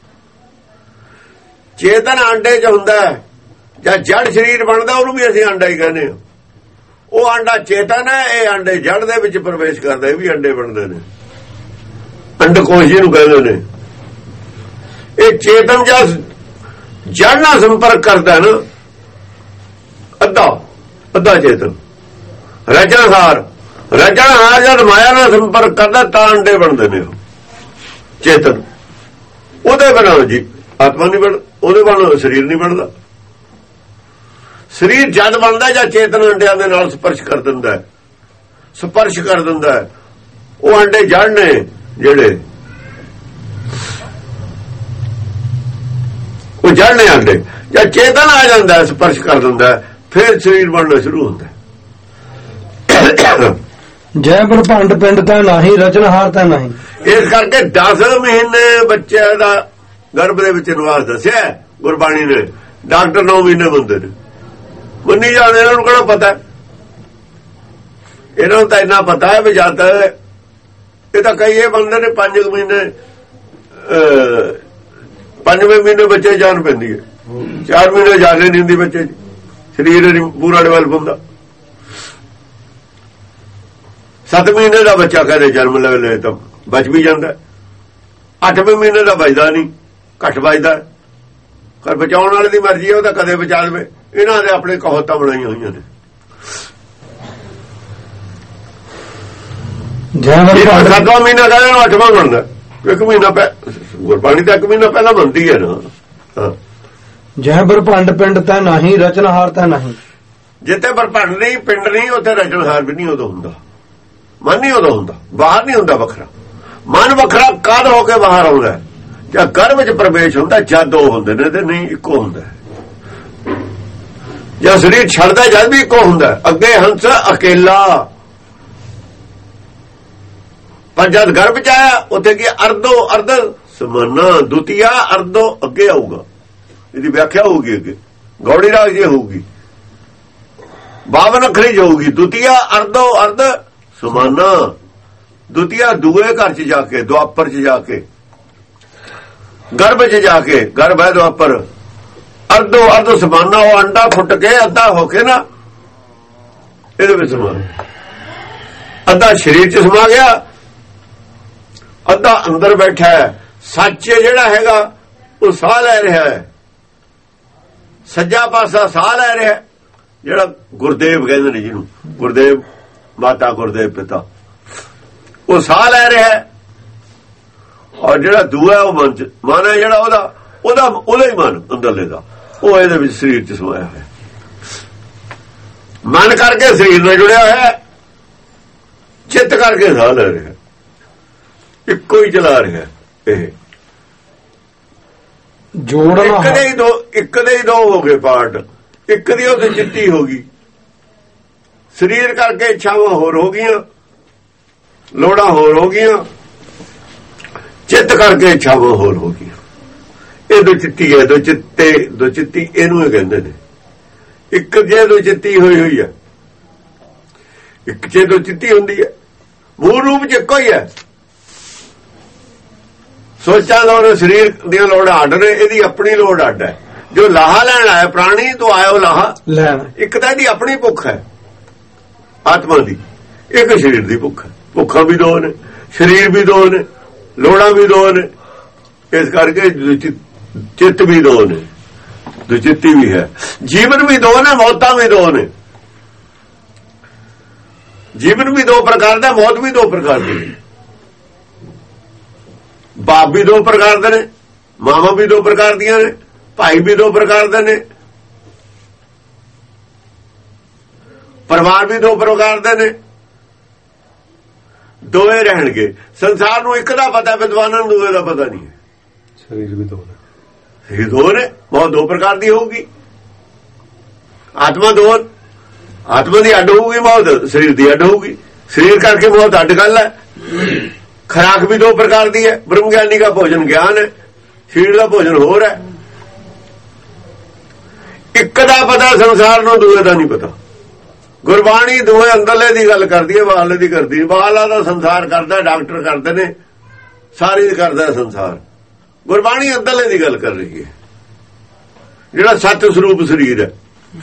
ਚੇਤਨ ਆਂਡੇ 'ਚ ਹੁੰਦਾ, ਜਾਂ ਜੜ ਸਰੀਰ ਬਣਦਾ ਉਹਨੂੰ ਵੀ ਅਸੀਂ ਆਂਡਾ ਹੀ ਕਹਿੰਦੇ ਹਾਂ। ਉਹ ਆਂਡਾ ਚੇਤਨ ਹੈ, ਇਹ ਆਂਡੇ ਜੜ ਦੇ ਵਿੱਚ ਪ੍ਰਵੇਸ਼ ਕਰਦੇ, ਇਹ ਵੀ ਅੰਡੇ ਬਣਦੇ ਨੇ, ਅੰਡਕੋਸ਼ ਨੂੰ ਕਹਿੰਦੇ ਨੇ। ਇਹ ਚੇਤਨ ਜਾਂ ਜੜ ਨਾਲ ਸੰਪਰਕ ਕਰਦਾ ਨਾ, ਅੱਧਾ ਚੇਤਨ। ਰਚਨਹਾਰ ਜਦ ਮਾਇਆ ਨਾਲ ਸੰਪਰਕ ਕਰਦਾ ਤਾਂ ਅੰਡੇ ਬਣਦੇ ਨੇ। ਚੇਤਨ ਉਹਦੇ ਬਿਨਾਂ ਜੀ ਆਤਮਾ ਨਹੀਂ ਬਣ, ਉਹਦੇ ਬਿਨਾਂ ਸਰੀਰ ਨਹੀਂ ਬਣਦਾ। ਸਰੀਰ ਜਦ ਬਣਦਾ ਜਾਂ ਚੇਤਨ ਅੰਡਿਆਂ ਦੇ ਨਾਲ ਸਪਰਸ਼ ਕਰ ਦਿੰਦਾ, ਉਹ ਅੰਡੇ ਜੜ ਨੇ ਜਿਹੜੇ, ਉਹ ਜੜ ਨੇ ਅੰਡੇ। ਜਾਂ ਚੇਤਨ ਆ ਜਾਂਦਾ ਸਪਰਸ਼ ਕਰ ਦਿੰਦਾ, ਫਿਰ ਸਰੀਰ ਬਣਨਾ ਸ਼ੁਰੂ ਹੁੰਦਾ। ਜੈ ਬ੍ਰਹਮੰਡ ਪਿੰਡ ਤਾਂ ਨਹੀਂ, ਰਚਨਹਾਰ ਤਾਂ ਨਹੀਂ। ਇਸ ਕਰਕੇ 10 ਮਹੀਨੇ ਬੱਚੇ ਦਾ ਗਰਭ ਦੇ ਵਿੱਚ ਨਿਵਾਸ ਦੱਸਿਆ ਗੁਰਬਾਣੀ ਨੇ। ਡਾਕਟਰ 9 ਮਹੀਨੇ ਬੰਦੇ ਨੇ, ਮੰਨੀ ਜਾਂਦੇ, ਇਹਨਾਂ ਨੂੰ ਕਿਹੜਾ ਪਤਾ? ਇਹਨਾਂ ਨੂੰ ਤਾਂ ਇੰਨਾ ਪਤਾ ਹੈ ਵੀ ਜਦ ਇਹ ਤਾਂ ਕਈ ਇਹ ਬੰਦੇ ਨੇ 5 ਮਹੀਨੇ 5ਵੇਂ ਮਹੀਨੇ ਬੱਚੇ ਜਾਨ ਪੈਂਦੀ ਹੈ, 4 ਮਹੀਨੇ ਜਾਨ ਨਹੀਂ ਹੁੰਦੀ ਬੱਚੇ ਦੀ, ਸਰੀਰ ਪੂਰਾ ਡਿਵੈਲਪ ਹੁੰਦਾ। 7 ਮਹੀਨੇ ਦਾ ਬੱਚਾ ਕਹਿੰਦੇ ਜਨਮ ਲੈ ਤਾਂ ਬਚ ਵੀ ਜਾਂਦਾ, 8ਵੇਂ ਮਹੀਨੇ ਦਾ ਬਚਦਾ ਨਹੀਂ, ਘੱਟ ਬਚਦਾ। ਪਰ ਬਚਾਉਣ ਵਾਲੇ ਦੀ ਮਰਜ਼ੀ ਹੈ, ਉਹ ਤਾਂ ਕਦੇ ਬਚਾ ਦੇਵੇ। ਇਹਨਾਂ ਦੇ ਆਪਣੇ ਕਹਾਵਤਾਂ ਬਣਾਈਆਂ ਹੋਈਆਂ ਨੇ। 7ਵਾਂ ਮਹੀਨਾ ਕਹਿੰਦੇ 8ਵਾਂ ਬਣਦਾ, 1 ਮਹੀਨਾ ਗੁਰਬਾਣੀ ਤਾਂ 1 ਮਹੀਨਾ ਪਹਿਲਾਂ ਬਣਦੀ ਹੈ ਨਾ। ਜੈ ਬ੍ਰਹਮੰਡ ਪਿੰਡ ਤਾਂ ਨਹੀਂ, ਰਚਨਹਾਰ ਤਾਂ ਨਹੀਂ। ਜਿੱਥੇ ਬ੍ਰਹਮੰਡ ਨਹੀਂ, ਪਿੰਡ ਨਹੀਂ, ਉੱਥੇ ਰਚਨਹਾਰ ਵੀ ਨਹੀਂ ਉਦੋਂ ਹੁੰਦਾ, ਮਨ ਨਹੀਂ ਉਦੋਂ ਹੁੰਦਾ, ਬਾਹਰ ਨਹੀਂ ਹੁੰਦਾ ਵੱਖਰਾ। ਮਨ ਵੱਖਰਾ ਕਦ ਹੋ ਕੇ ਬਾਹਰ ਆਉਂਦਾ? ਜਾਂ ਗਰਭ ਵਿੱਚ ਪ੍ਰਵੇਸ਼ ਹੁੰਦਾ, ਜਦ ਦੋ ਹੁੰਦੇ ਨੇ ਤੇ ਨਹੀਂ ਇੱਕੋ ਹੁੰਦਾ। ਜਾਂ ਸਰੀਰ ਛੱਡਦਾ ਜਦ ਵੀ ਇੱਕੋ ਹੁੰਦਾ। ਅੱਗੇ ਹੰਸ ਅਕੇਲਾ, ਪਰ ਜਦ ਗਰਭ ਚ ਆਇਆ ਉੱਥੇ ਕੀ ਅਰਧ ਸਮਾਨਾ, ਦੁਤੀਆ ਅਰਧੋ ਅੱਗੇ ਆਊਗਾ। ਇਹਦੀ ਵਿਆਖਿਆ ਹੋਊਗੀ ਅੱਗੇ, ਗੌੜੀ ਰਾਗ ਜੀ ਹੋਊਗੀ, 52 ਅੱਖਰੀ ਹੋਊਗੀ। ਦੁਤੀਆ ਅਰਧ ਸਮਾਨਾ, ਦੁਤੀਆ ਦੂਏ ਘਰ ਚ ਜਾ ਕੇ, ਦੁਆਪਰ ਚ ਜਾ ਕੇ, ਗਰਭ ਚ ਜਾ ਕੇ, ਗਰਭ ਹੈ ਦੁਆਪਰ, ਅਰਧ ਸਮਾਨਾ। ਉਹ ਅੰਡਾ ਫੁੱਟ ਕੇ ਅੱਧਾ ਹੋ ਕੇ ਨਾ ਇਹਦੇ ਵਿੱਚ ਸਮਾ, ਅੱਧਾ ਸਰੀਰ ਚ ਸਮਾ ਗਿਆ, ਅੱਧਾ ਅੰਦਰ ਬੈਠਾ ਹੈ। ਸੱਚ ਜਿਹੜਾ ਹੈਗਾ ਉਹ ਸਾਹ ਲੈ ਰਿਹਾ ਹੈ, ਸੱਜਾ ਪਾਸਾ ਸਾਹ ਲੈ ਰਿਹਾ, ਜਿਹੜਾ ਗੁਰਦੇਵ ਕਹਿੰਦੇ ਨੇ ਜਿਹਨੂੰ, ਗੁਰਦੇਵ ਮਾਤਾ ਗੁਰਦੇਵ ਪਿਤਾ, ਉਹ ਸਾਹ ਲੈ ਰਿਹਾ ਹੈ। ਔਰ ਜਿਹੜਾ ਦੂਆ ਉਹ ਮਨ ਹੈ ਜਿਹੜਾ ਉਹਦਾ ਹੀ ਮਨ ਅੰਦਰਲੇ ਦਾ, ਉਹ ਇਹਦੇ ਵਿੱਚ ਸਰੀਰ ਚ ਸਮਾਇਆ ਹੋਇਆ। ਮਨ ਕਰਕੇ ਸਰੀਰ ਨਾਲ ਜੁੜਿਆ ਹੋਇਆ, ਚਿੱਤ ਕਰਕੇ ਸਾਹ ਲੈ ਰਿਹਾ, ਇੱਕੋ ਹੀ ਚਲਾ ਰਿਹਾ। ਇਹ ਜੋੜਨਾ ਇੱਕ ਦੇ ਹੀ ਦੋ ਹੋ ਗਏ ਪਾਰਟ, ਇੱਕ ਦੀ ਉਹ ਚਿੱਤੀ ਹੋ ਗਈ। ਸਰੀਰ ਕਰਕੇ ਇੱਛਾਵਾਂ ਹੋਰ ਹੋ ਗਈਆਂ, ਲੋੜਾਂ ਹੋਰ ਹੋ ਗਈਆਂ, ਚਿੱਤ ਕਰਕੇ ਇੱਛਾਵਾਂ ਹੋਰ ਹੋ ਗਈਆਂ। ਇਹ ਦੋ ਚਿੱਤੀ ਹੈ, ਦੋ ਚਿੱਤੀ ਇਹਨੂੰ ਹੀ ਕਹਿੰਦੇ ਨੇ। ਇੱਕ ਜੇ ਦੋ ਚਿੱਤੀ ਹੋਈ ਹੈ, ਇੱਕ ਜੇ ਦੋ ਚਿੱਤੀ ਹੁੰਦੀ ਹੈ, ਮੂਲ ਰੂਪ ਚ ਇੱਕੋ ਹੀ ਹੈ। ਸੋਚਾਂ ਦਾ ਸਰੀਰ ਦੀਆਂ ਲੋੜਾਂ ਅੱਡ ਨੇ, ਇਹਦੀ ਆਪਣੀ ਲੋੜ ਅੱਡ ਹੈ। ਜੋ ਲਾਹਾ ਲੈਣ ਆਇਆ ਪ੍ਰਾਣੀ ਤੋਂ ਆਇਓ ਲਾਹਾ ਲੈਣ, ਇੱਕ ਤਾਂ ਇਹਦੀ ਆਪਣੀ ਭੁੱਖ ਹੈ ਆਤਮਾ ਦੀ, ਇੱਕ ਸਰੀਰ ਦੀ ਭੁੱਖ ਹੈ। ਭੁੱਖਾਂ ਵੀ ਦੋ ਨੇ, ਸਰੀਰ ਵੀ ਦੋ ਨੇ, ਲੋੜਾਂ ਵੀ ਦੋ ਨੇ। ਇਸ ਕਰਕੇ ਚਿੱਤ ਵੀ ਦੋ ਨੇ, ਦੁਚਿੱਤੀ ਵੀ ਹੈ। ਜੀਵਨ ਵੀ ਦੋ ਨੇ, ਮੌਤਾਂ ਵੀ ਦੋ ਨੇ। ਜੀਵਨ ਵੀ ਦੋ ਪ੍ਰਕਾਰ ਦਾ, ਮੌਤ ਵੀ ਦੋ ਪ੍ਰਕਾਰ ਦੀ। ਬਾਪ ਵੀ ਦੋ ਪ੍ਰਕਾਰ ਦੇ ਨੇ, ਮਾਵਾਂ ਵੀ ਦੋ ਪ੍ਰਕਾਰ ਦੀਆਂ ਨੇ, ਭਾਈ ਵੀ ਦੋ ਪ੍ਰਕਾਰ ਦੇ ਨੇ, ਪਰਿਵਾਰ ਵੀ ਦੋ ਪ੍ਰਕਾਰ ਦੇ ਨੇ। ਦੋਏ ਰਹਿਣਗੇ। ਸੰਸਾਰ ਨੂੰ ਇੱਕ ਦਾ ਪਤਾ, ਵਿਦਵਾਨਾਂ ਨੂੰ ਦੂਏ ਦਾ ਪਤਾ ਨਹੀਂ ਹੈ। ਸਰੀਰ ਵੀ ਦੋ ਨੇ, ਸਰੀਰ ਦੋ ਨੇ, ਬਹੁਤ ਦੋ ਪ੍ਰਕਾਰ ਦੀ ਹੋਊਗੀ। ਆਤਮਾ ਦੋ, ਆਤਮਾ ਦੀ ਅੱਡ ਹੋਊਗੀ, ਬਹੁਤ ਸਰੀਰ ਦੀ ਅੱਡ ਹੋਊਗੀ। ਸਰੀਰ ਕਰਕੇ ਬਹੁਤ ਅੱਡ ਗੱਲ ਹੈ। ਖੁਰਾਕ ਵੀ ਦੋ ਪ੍ਰਕਾਰ ਦੀ ਹੈ। ਬ੍ਰਹਮ ਗਿਆਨੀ ਦਾ ਭੋਜਨ ਗਿਆਨ ਹੈ, ਸਰੀਰ ਦਾ ਭੋਜਨ ਹੋਰ ਹੈ। ਇੱਕ ਦਾ ਪਤਾ ਸੰਸਾਰ ਨੂੰ, ਦੂਏ ਦਾ ਨਹੀਂ ਪਤਾ। ਗੁਰਬਾਣੀ ਦੋਵੇਂ ਅੰਦਰਲੇ ਦੀ ਗੱਲ ਕਰਦੀ ਹੈ, ਬਾਹਰਲੇ ਦੀ ਕਰਦੀ ਨਹੀਂ। ਬਾਹਰਲਾ ਦਾ ਸੰਸਾਰ ਕਰਦਾ, ਡਾਕਟਰ ਕਰਦੇ ਨੇ, ਸਾਰੀ ਕਰਦਾ ਸੰਸਾਰ। ਗੁਰਬਾਣੀ ਅੰਦਰਲੇ ਦੀ ਗੱਲ ਕਰ ਰਹੀ ਹੈ, ਜਿਹੜਾ ਸੱਚ ਸਰੂਪ ਸਰੀਰ ਹੈ,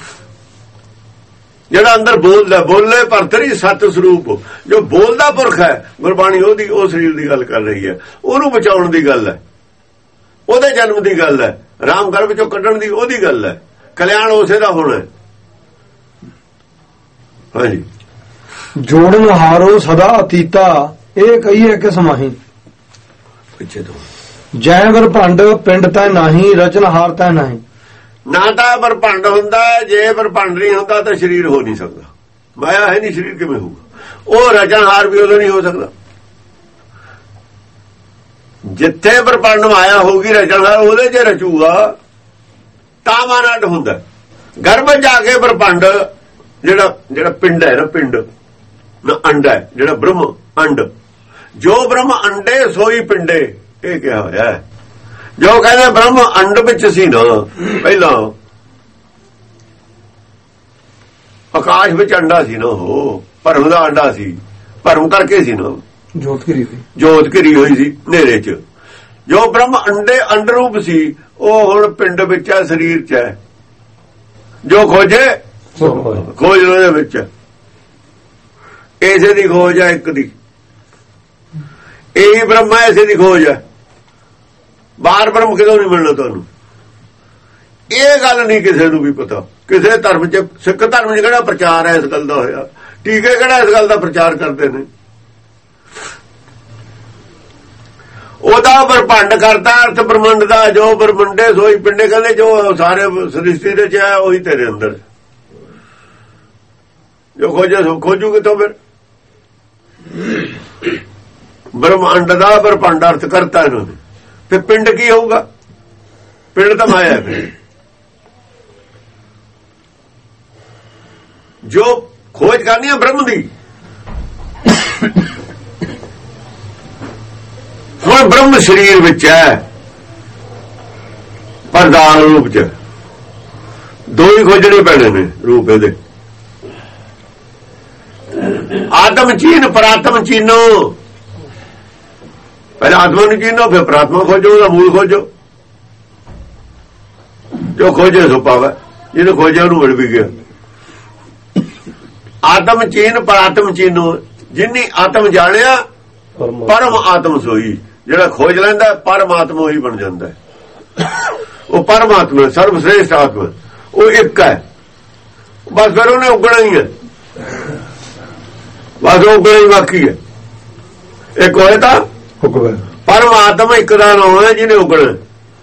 ਜਿਹੜਾ ਅੰਦਰ ਬੋਲਦਾ, ਬੋਲੇ ਭਰਤਰੀ ਸੱਚ ਸਰੂਪ, ਜੋ ਬੋਲਦਾ ਪੁਰਖ ਹੈ, ਗੁਰਬਾਣੀ ਉਹਦੀ ਉਹ ਸਰੀਰ ਦੀ ਗੱਲ ਕਰ ਰਹੀ ਹੈ। ਉਹਨੂੰ ਬਚਾਉਣ ਦੀ ਗੱਲ ਹੈ, ਉਹਦੇ ਜਨਮ ਦੀ ਗੱਲ ਹੈ, ਰਾਮ ਗਰਭ ਵਿੱਚੋਂ ਕੱਢਣ ਦੀ ਉਹਦੀ ਗੱਲ ਹੈ, ਕਲਿਆਣ ਉਸੇ ਦਾ ਹੋਣਾ ਹੈ। ਹਾਂਜੀ, ਜੋੜਨ ਹਾਰੋ ਸਦਾ ਅਤੀਤਾ, ਇਹ ਕਹੀਏ ਕਿ ਸਮਾਹੀ। ਪਿੱਛੇ ਤੋਂ ਜੈ ਵਰ ਭੰਡ ਪਿੰਡ ਤੈ ਨਹੀਂ, ਰਚਨਹਾਰ ਤੈ ਨਹੀਂ। ਨਾ ਤਾਂ ਬਰਭੰਡ ਹੁੰਦਾ, ਜੇ ਬਰਭੰਡ ਨਹੀਂ ਹੁੰਦਾ ਤਾਂ ਸਰੀਰ ਹੋ ਨਹੀਂ ਸਕਦਾ। ਮਾਇਆ ਹੈ ਨਹੀਂ, ਸਰੀਰ ਕਿਵੇਂ ਹੋਊਗਾ? ਉਹ ਰਚਨਹਾਰ ਵੀ ਉਦੋਂ ਨਹੀਂ ਹੋ ਸਕਦਾ ਜਿੱਥੇ ਬਰਭੰਡ ਮਾਇਆ ਹੋਊਗੀ। ਰਚਨਹਾਰ ਉਹਦੇ 'ਚ ਰਚੂਗਾ ਤਾਂ ਮਨ ਅੱਡ ਹੁੰਦਾ। ਗਰਭ ਜਾ ਕੇ ਬਰਭੰਡ ਜਿਹੜਾ ਪਿੰਡ ਹੈ ਨਾ, ਪਿੰਡ ਨਾ ਅੰਡ ਹੈ, ਜਿਹੜਾ ਬ੍ਰਹਮ ਅੰਡ, ਜੋ ਬ੍ਰਹਮ ਅੰਡੇ ਸੋਈ ਪਿੰਡੇ, ਇਹ ਕਿਹਾ ਹੋਇਆ ਹੈ। ਜੋ ਕਹਿੰਦੇ ਬ੍ਰਹਮ ਅੰਡ ਵਿੱਚ ਸੀ ਨਾ, ਪਹਿਲਾਂ ਆਕਾਸ਼ ਵਿੱਚ ਅੰਡਾ ਸੀ ਨਾ, ਉਹ ਭਰਮ ਦਾ ਅੰਡਾ ਸੀ, ਭਰਮ ਕਰਕੇ ਸੀ ਨਾ, ਜੋਤ ਘਿਰੀ ਹੋਈ ਸੀ ਹਨੇਰੇ 'ਚ। ਜੋ ਬ੍ਰਹਮ ਅੰਡੇ ਅੰਡ ਰੂਪ ਸੀ, ਉਹ ਹੁਣ ਪਿੰਡ ਵਿੱਚ ਹੈ, ਸਰੀਰ 'ਚ ਹੈ। ਜੋ ਖੋਜੇ ਖੋਜ ਉਹਦੇ ਵਿੱਚ, ਇਸੇ ਦੀ ਖੋਜ ਹੈ, ਇੱਕ ਦੀ ਇਹੀ ਬ੍ਰਹਮ ਹੈ, ਇਸੇ ਦੀ ਖੋਜ ਹੈ। ਬਾਹਰ ਬ੍ਰਹਮ ਕਿਦੋਂ ਨਹੀਂ ਮਿਲਣਾ ਤੁਹਾਨੂੰ, ਇਹ ਗੱਲ ਨਹੀਂ ਕਿਸੇ ਨੂੰ ਵੀ ਪਤਾ। ਕਿਸੇ ਧਰਮ 'ਚ, ਸਿੱਖ ਧਰਮ 'ਚ ਕਿਹੜਾ ਪ੍ਰਚਾਰ ਹੈ ਇਸ ਗੱਲ ਦਾ ਹੋਇਆ? ਟੀਕੇ ਕਿਹੜਾ ਇਸ ਗੱਲ ਦਾ ਪ੍ਰਚਾਰ ਕਰਦੇ ਨੇ? ਉਹਦਾ ਬਰਭੰਡ ਕਰਤਾ ਅਰਥ ਬ੍ਰਹਮੰਡ ਦਾ, ਜੋ ਬ੍ਰਹਮੰਡੇ ਸੋਈ ਪਿੰਡੇ, ਕਹਿੰਦੇ ਜੋ ਸਾਰੇ ਸ੍ਰਿਸ਼ਟੀ ਦੇ 'ਚ ਹੈ ਉਹੀ ਤੇਰੇ ਅੰਦਰ। ਜੋ ਖੋਜੇ ਸੋ ਖੋਜੂ ਕਿਤੋਂ? ਫਿਰ ਬ੍ਰਹਮੰਡ ਦਾ ਬਰਭੰਡ ਅਰਥ ਕਰਤਾ ਇਹਨਾਂ ਨੇ। ਫਿਰ ਪਿੰਡ ਕੀ ਹੋਊਗਾ? ਪਿੰਡ ਤਾਂ ਮਾਇਆ ਹੈ। ਜੋ ਖੋਜ ਕਰਨੀ ਹੈ ਬ੍ਰਹਮ ਦੀ, ਹੁਣ ਬ੍ਰਹਮ ਸਰੀਰ ਵਿੱਚ ਹੈ, ਪਰਦਾਨ ਰੂਪ ਚ। ਦੋ ਹੀ ਖੋਜਣੇ ਪੈਣੇ ਨੇ ਰੂਪ ਇਹਦੇ, ਆਤਮ ਚੀਨ ਪਰਾਤਮ ਚੀਨੋ। ਪਹਿਲਾਂ ਆਤਮਾ ਨੂੰ ਚੀਨੋ, ਫਿਰ ਪ੍ਰਾਤਮਾ ਖੋਜੋ, ਉਹਦਾ ਮੂਲ ਖੋਜੋ। ਜੋ ਖੋਜੇ ਸੋ ਪਾਵੇ, ਜਿਹਨੇ ਖੋਜਿਆ ਉਹਨੂੰ ਮਿਲ ਵੀ ਗਿਆ। ਆਤਮ ਚੀਨ ਪਰਾਤਮ ਚੀਨੋ, ਜਿਨੀ ਆਤਮ ਜਾਣਿਆ ਪਰਮ ਆਤਮ ਸੋਈ। ਜਿਹੜਾ ਖੋਜ ਲੈਂਦਾ ਪਰਮਾਤਮਾ ਹੀ ਬਣ ਜਾਂਦਾ ਹੈ। ਉਹ ਪਰਮਾਤਮਾ ਸਰਵ ਸ੍ਰੇਸ਼ਟ ਆਤਮਾ, ਉਹ ਇੱਕ ਹੈ। ਬਸ ਫਿਰ ਉਹਨੇ ਉਗਣਾ ਹੀ ਹੈ, ਬਸ ਉਹ ਉਗਣਾ ਹੀ ਬਾਕੀ ਹੈ। ਇੱਕ ਹੋਏ ਤਾਂ ਪਰਮਾਤਮਾ ਇੱਕ ਦਾ ਨਾਮ ਹੈ ਜਿਹਨੇ ਉਗਣਾ।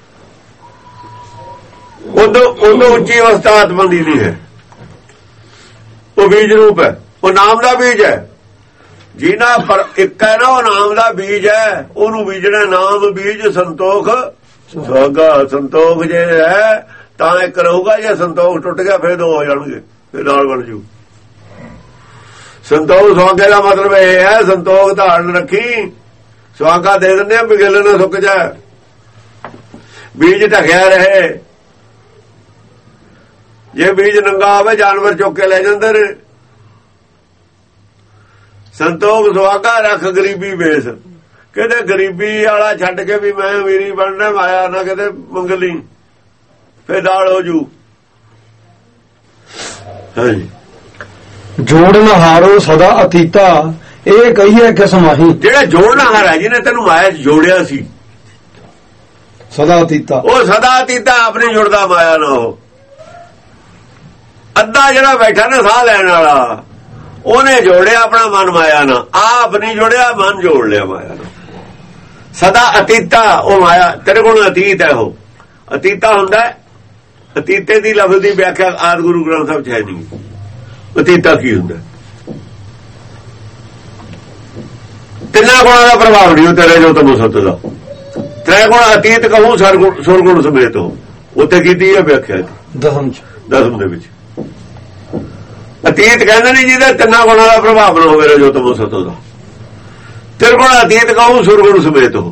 ਉਦੋਂ ਉੱਚੀ ਅਵਸਥਾ ਆਤਮਾ ਦੀ ਨਹੀਂ ਹੈ। ਉਹ ਬੀਜ ਰੂਪ ਹੈ, ਉਹ ਨਾਮ ਦਾ ਬੀਜ ਹੈ। ਜਿਹਨਾ ਪਰ ਇੱਕ ਹੈ ਨਾ, ਉਹ ਨਾਮ ਦਾ ਬੀਜ ਹੈ। ਉਹਨੂੰ ਬੀਜਣਾ, ਨਾਮ ਬੀਜ ਸੰਤੋਖ ਸੁਹਾਗਾ। ਸੰਤੋਖ ਜੇ ਹੈ ਤਾਂ ਇੱਕ ਰਹੂਗਾ, ਜੇ ਸੰਤੋਖ ਟੁੱਟ ਗਿਆ ਫਿਰ ਦੋ ਹੋ ਜਾਣਗੇ, ਫਿਰ ਨਾਲ ਬਣ ਜੂ। ਸੰਤੋਖ ਸੁਹਾਗੇ ਦਾ ਮਤਲਬ ਇਹ ਹੈ, ਸੰਤੋਖ ਧਾਰਨ ਰੱਖੀ, ਸੁਹਾਗਾ ਦੇ ਦਿੰਦੇ ਆ, ਬਿਗਲ ਨਾ ਸੁੱਕ ਜਾ, ਬੀਜ ਢਕਿਆ ਰਹੇ। ਜੇ ਬੀਜ ਨੰਗਾ ਆਵੇ ਜਾਨਵਰ ਚੁੱਕ ਕੇ ਲੈ ਜਾਂਦੇ ਨੇ। ਸੰਤੋਖ ਸੁਹਾਗਾ ਰੱਖ ਗਰੀਬੀ ਵੇਸ। ਕਹਿੰਦੇ ਗਰੀਬੀ ਵਾਲਾ ਛੱਡ ਕੇ ਵੀ ਮੈਂ ਅਮੀਰੀ ਬਣਨਾ, ਮਾਇਆ ਨਾ ਕਿਤੇ ਮੰਗਲੀ, ਫੇਰ ਨਾਲ ਹੋ ਜੂ। ਹਾਂਜੀ, ਜੋੜਨ ਹਾਰੋ ਸਦਾ ਅਤੀਤਾ, ਇਹ ਕਹੀਏ ਕਿ ਸਮਾਹੀ। ਜਿਹੜਾ ਜੋੜਨ ਹਾਰ ਹੈ, ਜਿਹਨੇ ਤੈਨੂੰ ਮਾਇਆ 'ਚ ਜੋੜਿਆ ਸੀ, ਸਦਾ ਅਤੀਤਾ, ਉਹ ਸਦਾ ਅਤੀਤਾ ਆਪ ਨਹੀਂ ਜੁੜਦਾ ਮਾਇਆ ਨਾਲ। ਉਹ ਅੱਧਾ ਜਿਹੜਾ ਬੈਠਾ ਨਾ ਸਾਹ ਲੈਣ ਵਾਲਾ, ਉਹਨੇ ਜੋੜਿਆ ਆਪਣਾ ਮਨ ਮਾਇਆ ਨਾਲ। ਆਪ ਨਹੀਂ ਜੋੜਿਆ, ਮਨ ਜੋੜ ਲਿਆ ਮਾਇਆ ਨਾਲ। ਸਦਾ ਅਤੀਤਾ, ਉਹ ਮਾਇਆ ਤੇਰੇ ਕੋਲ ਅਤੀਤ ਹੈ। ਉਹ ਅਤੀਤਾ ਹੁੰਦਾ ਹੈ। ਅਤੀਤੇ ਦੀ ਲਫ਼ਜ਼ ਦੀ ਵਿਆਖਿਆ ਆਦਿ ਗੁਰੂ ਗ੍ਰੰਥ ਸਾਹਿਬ 'ਚ ਹੈ ਨਹੀਂ। ਅਤੀਤਾ ਕੀ ਹੁੰਦਾ? ਤਿੰਨਾਂ ਗੁਣਾਂ ਦਾ ਪ੍ਰਭਾਵ ਨਹੀਂ ਤੇਰੇ ਜੋ ਤੈਨੂੰ ਸੱਤ ਦਾ। ਤ੍ਰੈ ਗੁਣ ਅਤੀਤ ਕਹੂੰ ਸੁਰਗੁਣ ਸਮੇਤ ਹੋ, ਉੱਥੇ ਕੀਤੀ ਹੈ ਵਿਆਖਿਆ ਦਸਮ ਦੇ ਵਿੱਚ। ਅਤੀਤ ਕਹਿੰਦੇ ਨੇ ਜਿਹਦੇ ਤਿੰਨਾਂ ਗੁਣਾਂ ਦਾ ਪ੍ਰਭਾਵ ਨਾ ਹੋਵੇ, ਜੋ ਤਮੋ ਸਤੋ ਦਾ। ਤਿਰਗੁਣ ਅਤੀਤ ਕਹੂੰ ਸੁਰਗੁਣ ਸਮੇਤ ਹੋ,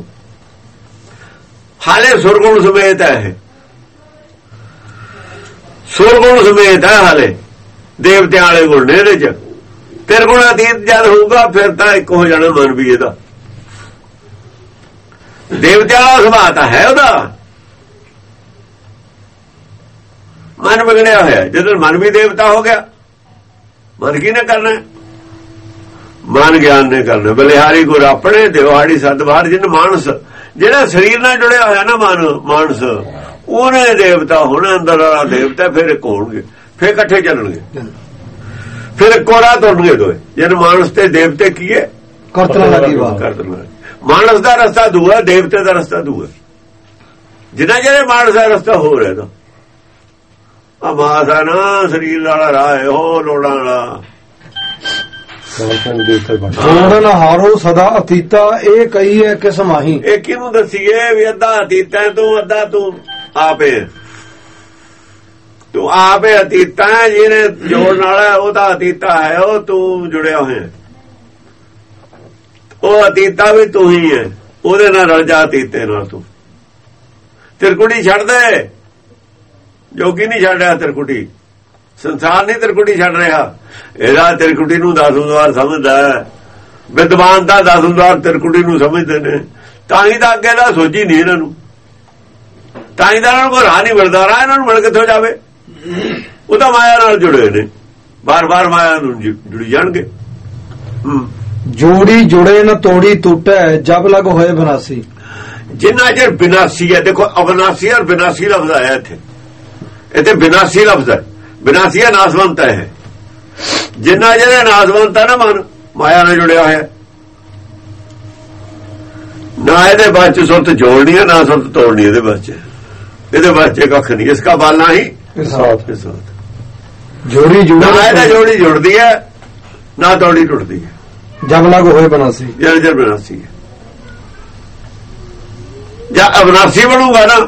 ਹਾਲੇ ਸੁਰਗੁਣ ਸਮੇਤ ਹੈ। ਸੁਰਗੁਣ ਸਮੇਤ ਹੈ ਹਾਲੇ, ਦੇਵਤਿਆਂ ਵਾਲੇ ਗੁਣ ਨੇ ਇਹਦੇ ਚ। ਤਿਰਗੁਣਾਤੀਤ ਜਦ ਹੋਊਗਾ ਫਿਰ ਤਾਂ ਇੱਕ ਹੋ ਜਾਣਾ ਮਨ ਵੀ ਇਹਦਾ। ਦੇਵਤਿਆਂ ਵਾਲਾ ਸੁਭਾਅ ਤਾਂ ਹੈ ਉਹਦਾ, ਮਨ ਵਿਗੜਿਆ ਹੋਇਆ। ਜਦੋਂ ਮਨ ਵੀ ਦੇਵਤਾ ਹੋ ਗਿਆ, ਮਨ ਕੀ ਨੇ ਕਰਨਾ? ਮਨ ਗਿਆਨ ਨੇ ਕਰਨਾ। ਬਲਿਹਾਰੀ ਗੁਰ ਆਪਣੇ ਦਿਵਾੜੀ ਸਦਵਾਰ ਜਿਨ ਮਾਨਸ, ਜਿਹੜਾ ਸਰੀਰ ਨਾਲ ਜੁੜਿਆ ਹੋਇਆ ਨਾ ਮਾਨਸ, ਉਹਨੇ ਦੇਵਤਾ ਹੋਣਾ, ਅੰਦਰ ਵਾਲਾ ਦੇਵਤਾ। ਫਿਰ ਇੱਕ ਹੋਣਗੇ, ਫਿਰ ਇਕੱਠੇ ਚੱਲਣਗੇ, ਫਿਰ ਕੋਰਾ ਤੁਰਨਗੇ ਦੋਏ। ਜਿਨ ਮਾਨਸ ਤੇ ਦੇਵਤੇ ਕੀ ਹੈ? ਕਰਤਨਾ ਲੱਗੀ ਬਾਤ। ਮਾਨਸ ਦਾ ਰਸਤਾ ਦੂਆ, ਦੇਵਤੇ ਦਾ ਰਸਤਾ ਦੂਆ। ਜਿੰਨਾ ਜਿਹੜੇ ਮਾਨਸ ਦਾ ਰਸਤਾ ਹੋ ਰਿਹਾ ਆ ਮਾਸ ਆ ਨਾ, ਸਰੀਰ ਵਾਲਾ ਰਾਹ ਹੈ ਉਹ ਲੋੜਾਂ ਵਾਲਾ। ਜੋੜਨ ਹਾਰੋ ਸਦਾ ਅਤੀਤਾ, ਇਹ ਕਹੀ ਹੈ ਕਿ ਸਮਾਹੀ। ਇਹ ਕਿਹਨੂੰ ਦਸੀਏ ਵੀ ਅੱਧਾ ਅਤੀਤਾ ਤੂੰ, ਅੱਧਾ ਤੂੰ ਆਪੇ। ਤੂੰ ਆਪੇ ਅਤੀਤਾ ਹੈ, ਜਿਹਨੇ ਜੋੜਨ ਵਾਲਾ ਉਹਦਾ ਅਤੀਤਾ ਹੈ, ਉਹ ਤੂੰ ਜੁੜਿਆ ਹੋਇਆ। ਉਹ ਅਤੀਤਾ ਵੀ ਤੂੰ ਹੀ ਹੈ, ਉਹਦੇ ਨਾਲ ਰਲ ਜਾ ਅਤੀਤੇ ਨਾਲ। ਤੂੰ ਤਿਰਕੁਟੀ ਛੱਡ ਦੇ, ਜੋਗੀ ਨਹੀਂ ਛੱਡ ਰਿਹਾ ਤਿਰਕੁਟੀ, ਸੰਸਾਰ ਨਹੀਂ ਤਿਰਕੁਟੀ ਛੱਡ ਰਿਹਾ। ਇਹਦਾ ਤਿਰਕੁਟੀ ਨੂੰ ਦਸੂਦਾਰ ਸਮਝਦਾ ਹੈ, ਵਿਦਵਾਨ ਦਾ ਦਸੂਦਾਰ ਤਿਰਕੁਟੀ ਨੂੰ ਸਮਝਦੇ ਨੇ। ਤਾਂ ਹੀ ਤਾਂ ਅੱਗੇ ਦਾ ਸੋਚੀ ਨਹੀਂ ਇਹਨਾਂ ਨੂੰ, ਤਾਂ ਹੀ ਤਾਂ ਇਹਨਾਂ ਨੂੰ ਕੋਈ ਰਾਹ ਨਹੀਂ ਮਿਲਦਾ। ਰਾਹ ਇਹਨਾਂ ਨੂੰ ਮਿਲ ਕਿੱਥੋਂ ਜਾਵੇ? ਉਹ ਤਾਂ ਮਾਇਆ ਨਾਲ ਜੁੜੇ ਨੇ, ਬਾਰ-ਬਾਰ ਮਾਇਆ ਨੂੰ ਜੁੜੀ ਜਾਣਗੇ। ਜੋੜੀ ਜੁੜੇ ਨਾ ਤੋੜੀ ਟੁੱਟੈ, ਜਬ ਲਗ ਹੋਏ ਬਨਾਸੀ। ਜਿੰਨਾ ਚਿਰ ਬਿਨਾਸੀ ਹੈ, ਦੇਖੋ ਅਬਨਾਸੀ ਔਰ ਬਿਨਾਸੀ ਲਫ਼ਜ਼ ਆਇਆ ਇੱਥੇ ਬਿਨਾਸੀ ਲਫ਼ਜ਼ ਹੈ। ਬਿਨਾਸੀ ਹੈ ਨਾਸਵੰਤ ਹੈ। ਜਿੰਨਾ ਜਿਹੜਾ ਨਾਸਵੰਤ ਹੈ ਨਾ ਮਨ, ਮਾਇਆ ਨਾਲ ਜੁੜਿਆ ਹੋਇਆ, ਨਾ ਇਹਦੇ ਬਾਅਦ ਚ ਸੁਰਤ ਜੋੜਨੀ ਹੈ, ਨਾ ਸੁਰਤ ਤੋੜਨੀ। ਇਹਦੇ ਬਾਅਦ ਚ ਕੱਖ ਨਹੀਂ। ਇਸ ਕਾ ਬਾਲਣਾ ਹੀ ਜੋੜੀ ਜੋੜੀ ਜੁੜਦੀ ਹੈ, ਨਾ ਤੋੜੀ ਟੁੱਟਦੀ ਹੈ। ਜਬ ਲਗ ਹੋਏ ਬਨਾਸੀ, ਜਰ ਬਿਨਾਸੀ ਹੈ। ਜਾਂ ਅਬਨਾਸੀ ਬਣੂਗਾ ਨਾ,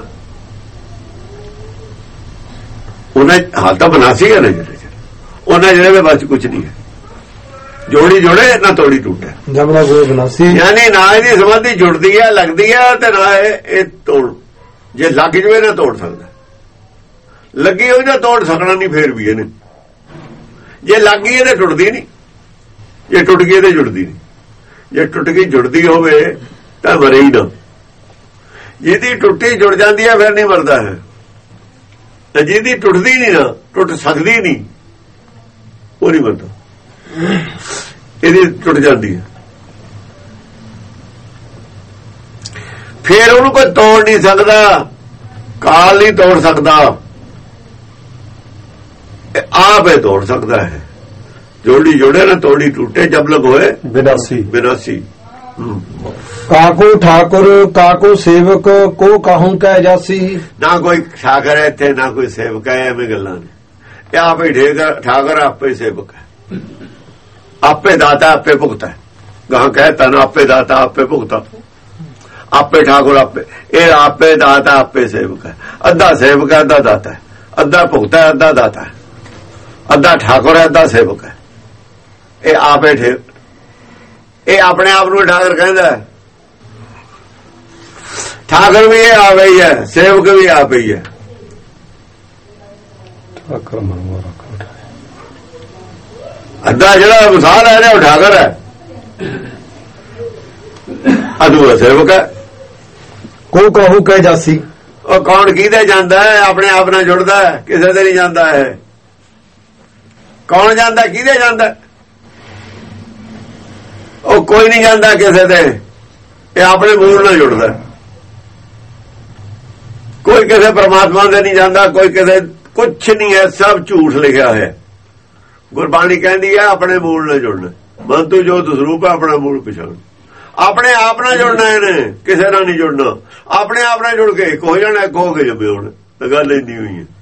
ਉਹਨੇ ਹਾਲ ਤਾਂ ਬਨਾਸੀ ਹੈ ਨਾ, ਉਹਨਾਂ ਜਿਹੜੇ ਦੇ ਬਸ ਕੁਝ ਨਹੀਂ ਹੈ। ਜੋੜੀ ਜੋੜੇ ਨਾ ਤੋੜੀ ਟੁੱਟੇ, ਜਬ ਲਗ ਹੋਏ ਬਨਾਸੀ। ਯਾਨੀ ਨਾ ਇਹਦੀ ਸਮਾਧੀ ਜੁੜਦੀ ਹੈ, ਲੱਗਦੀ ਹੈ, ਤੇ ਨਾ ਇਹ ਤੋੜ। ਜੇ ਲੱਗ ਜਵੇ ਨਾ ਤੋੜ ਸਕਦਾ, ਲੱਗੀ ਹੋਈ ਨਾ ਤੋੜ ਸਕਣਾ ਨਹੀਂ। ਫੇਰ ਵੀ ਇਹਨੇ ਜੇ ਲੱਗ ਗਈ ਇਹਦੇ ਟੁੱਟਦੀ ਨਹੀਂ, ਜੇ ਟੁੱਟ ਗਈ ਇਹਦੇ ਜੁੜਦੀ ਨਹੀਂ। ਜੇ ਟੁੱਟ ਗਈ ਜੁੜਦੀ ਹੋਵੇ ਤਾਂ ਮਰੇ ਹੀ ਨਾ। ਜਿਹਦੀ ਟੁੱਟੀ ਜੁੜ ਜਾਂਦੀ ਹੈ ਫਿਰ ਨਹੀਂ ਮਰਦਾ ਹੈ, ਤੇ ਜਿਹਦੀ ਟੁੱਟਦੀ ਨਹੀਂ ਨਾ, ਟੁੱਟ ਸਕਦੀ ਨਹੀਂ, ਉਹ ਨਹੀਂ ਮਰਦਾ। ਇਹਦੀ ਟੁੱਟ ਜਾਂਦੀ ਹੈ, ਫਿਰ ਉਹਨੂੰ ਕੋਈ ਤੋੜ ਨਹੀਂ ਸਕਦਾ, ਕਾਲ ਨਹੀਂ ਤੋੜ ਸਕਦਾ, ਆਪ ਹੀ ਤੋੜ ਸਕਦਾ ਹੈ। ਜੋੜੀ ਜੋੜੇ ਨਾ ਤੋੜੀ ਟੁੱਟੇ, ਜਬ ਲਗ ਹੋਏ ਬਿਨਾਸੀ। ਕਾਕੂ ਠਾਕੁਰ ਕਾਕੂ ਸੇਵਕ, ਕੋ ਕਾਹੂ ਕਹਿ ਜਾਸੀ। ਨਾ ਕੋਈ ਠਾਕਰ ਹੈ ਇੱਥੇ, ਨਾ ਕੋਈ ਸੇਵਕ ਹੈ। ਐਵੇਂ ਗੱਲਾਂ ਨੇ। ਇਹ ਆਪੇ ਠਾਕਰ, ਆਪੇ ਸੇਵਕ ਹੈ, ਆਪੇ ਦਾਤਾ, ਆਪੇ ਭੁਗਤਾ। ਗਾਂ ਕਹਿਤਾ ਨਾ, ਆਪੇ ਦਾਤਾ, ਆਪੇ ਭੁਗਤਾ, ਆਪੇ ਠਾਕੁਰ, ਆਪੇ। ਇਹ ਆਪੇ ਦਾਤਾ, ਆਪੇ ਸੇਵਕ ਹੈ। ਅੱਧਾ ਸੇਵਕ ਹੈ, ਅੱਧਾ ਦਾਤਾ ਹੈ, ਅੱਧਾ ਭੁਗਤਾ ਹੈ, ਅੱਧਾ ਦਾਤਾ ਹੈ, ਅੱਧਾ ਠਾਕੁਰ ਹੈ, ਅੱਧਾ ਸੇਵਕ ਹੈ। ਇਹ ਆਪੇ ਇਹ ਆਪਣੇ ਆਪ ਨੂੰ ਠਾਕਰ ਕਹਿੰਦਾ। ਠਾਕਰ ਵੀ ਇਹ ਆਪ ਹੀ ਹੈ, ਸੇਵਕ ਵੀ ਆਪ ਹੀ ਹੈ। ਅੱਧਾ ਜਿਹੜਾ ਮਿਸਾਲ ਹੈ ਉਹ ਠਾਕਰ ਹੈ, ਅਧੂਰਾ ਸੇਵਕ ਹੈ। ਕੋ ਕਹੂ ਕਹਿ ਜਾਸੀ। ਉਹ ਕੌਣ ਕਿਹਦੇ ਜਾਂਦਾ ਹੈ? ਆਪਣੇ ਆਪ ਨਾਲ ਜੁੜਦਾ ਹੈ, ਕਿਸੇ ਦੇ ਨਹੀਂ ਜਾਂਦਾ ਹੈ। ਕੌਣ ਜਾਂਦਾ? ਕਿਹਦੇ ਜਾਂਦਾ? ਉਹ ਕੋਈ ਨਹੀਂ ਜਾਂਦਾ ਕਿਸੇ ਦੇ। ਇਹ ਆਪਣੇ ਮੂਲ ਨਾਲ ਜੁੜਦਾ। ਕੋਈ ਕਿਸੇ ਪਰਮਾਤਮਾ ਦੇ ਨਹੀਂ ਜਾਂਦਾ, ਕੋਈ ਕਿਸੇ ਕੁਛ ਨਹੀਂ ਹੈ, ਸਭ ਝੂਠ ਲਿਖਿਆ ਹੋਇਆ। ਗੁਰਬਾਣੀ ਕਹਿੰਦੀ ਹੈ ਆਪਣੇ ਮੂਲ ਨਾਲ ਜੁੜਨਾ। ਮਨ ਤੂੰ ਜੋਤ ਸਰੂਪ ਹੈ, ਆਪਣਾ ਮੂਲ ਪਛਾਣ। ਆਪਣੇ ਆਪ ਨਾਲ ਜੁੜਨਾ ਇਹਨੇ, ਕਿਸੇ ਨਾਲ ਨਹੀਂ ਜੁੜਨਾ। ਆਪਣੇ ਆਪ ਨਾਲ ਜੁੜ ਕੇ ਇੱਕ ਹੋ ਜਾਣਾ, ਇੱਕ ਹੋ ਕੇ ਜੰਮੇ ਹੋਣ। ਤਾਂ ਗੱਲ ਇੰਨੀ ਹੋਈ ਹੈ।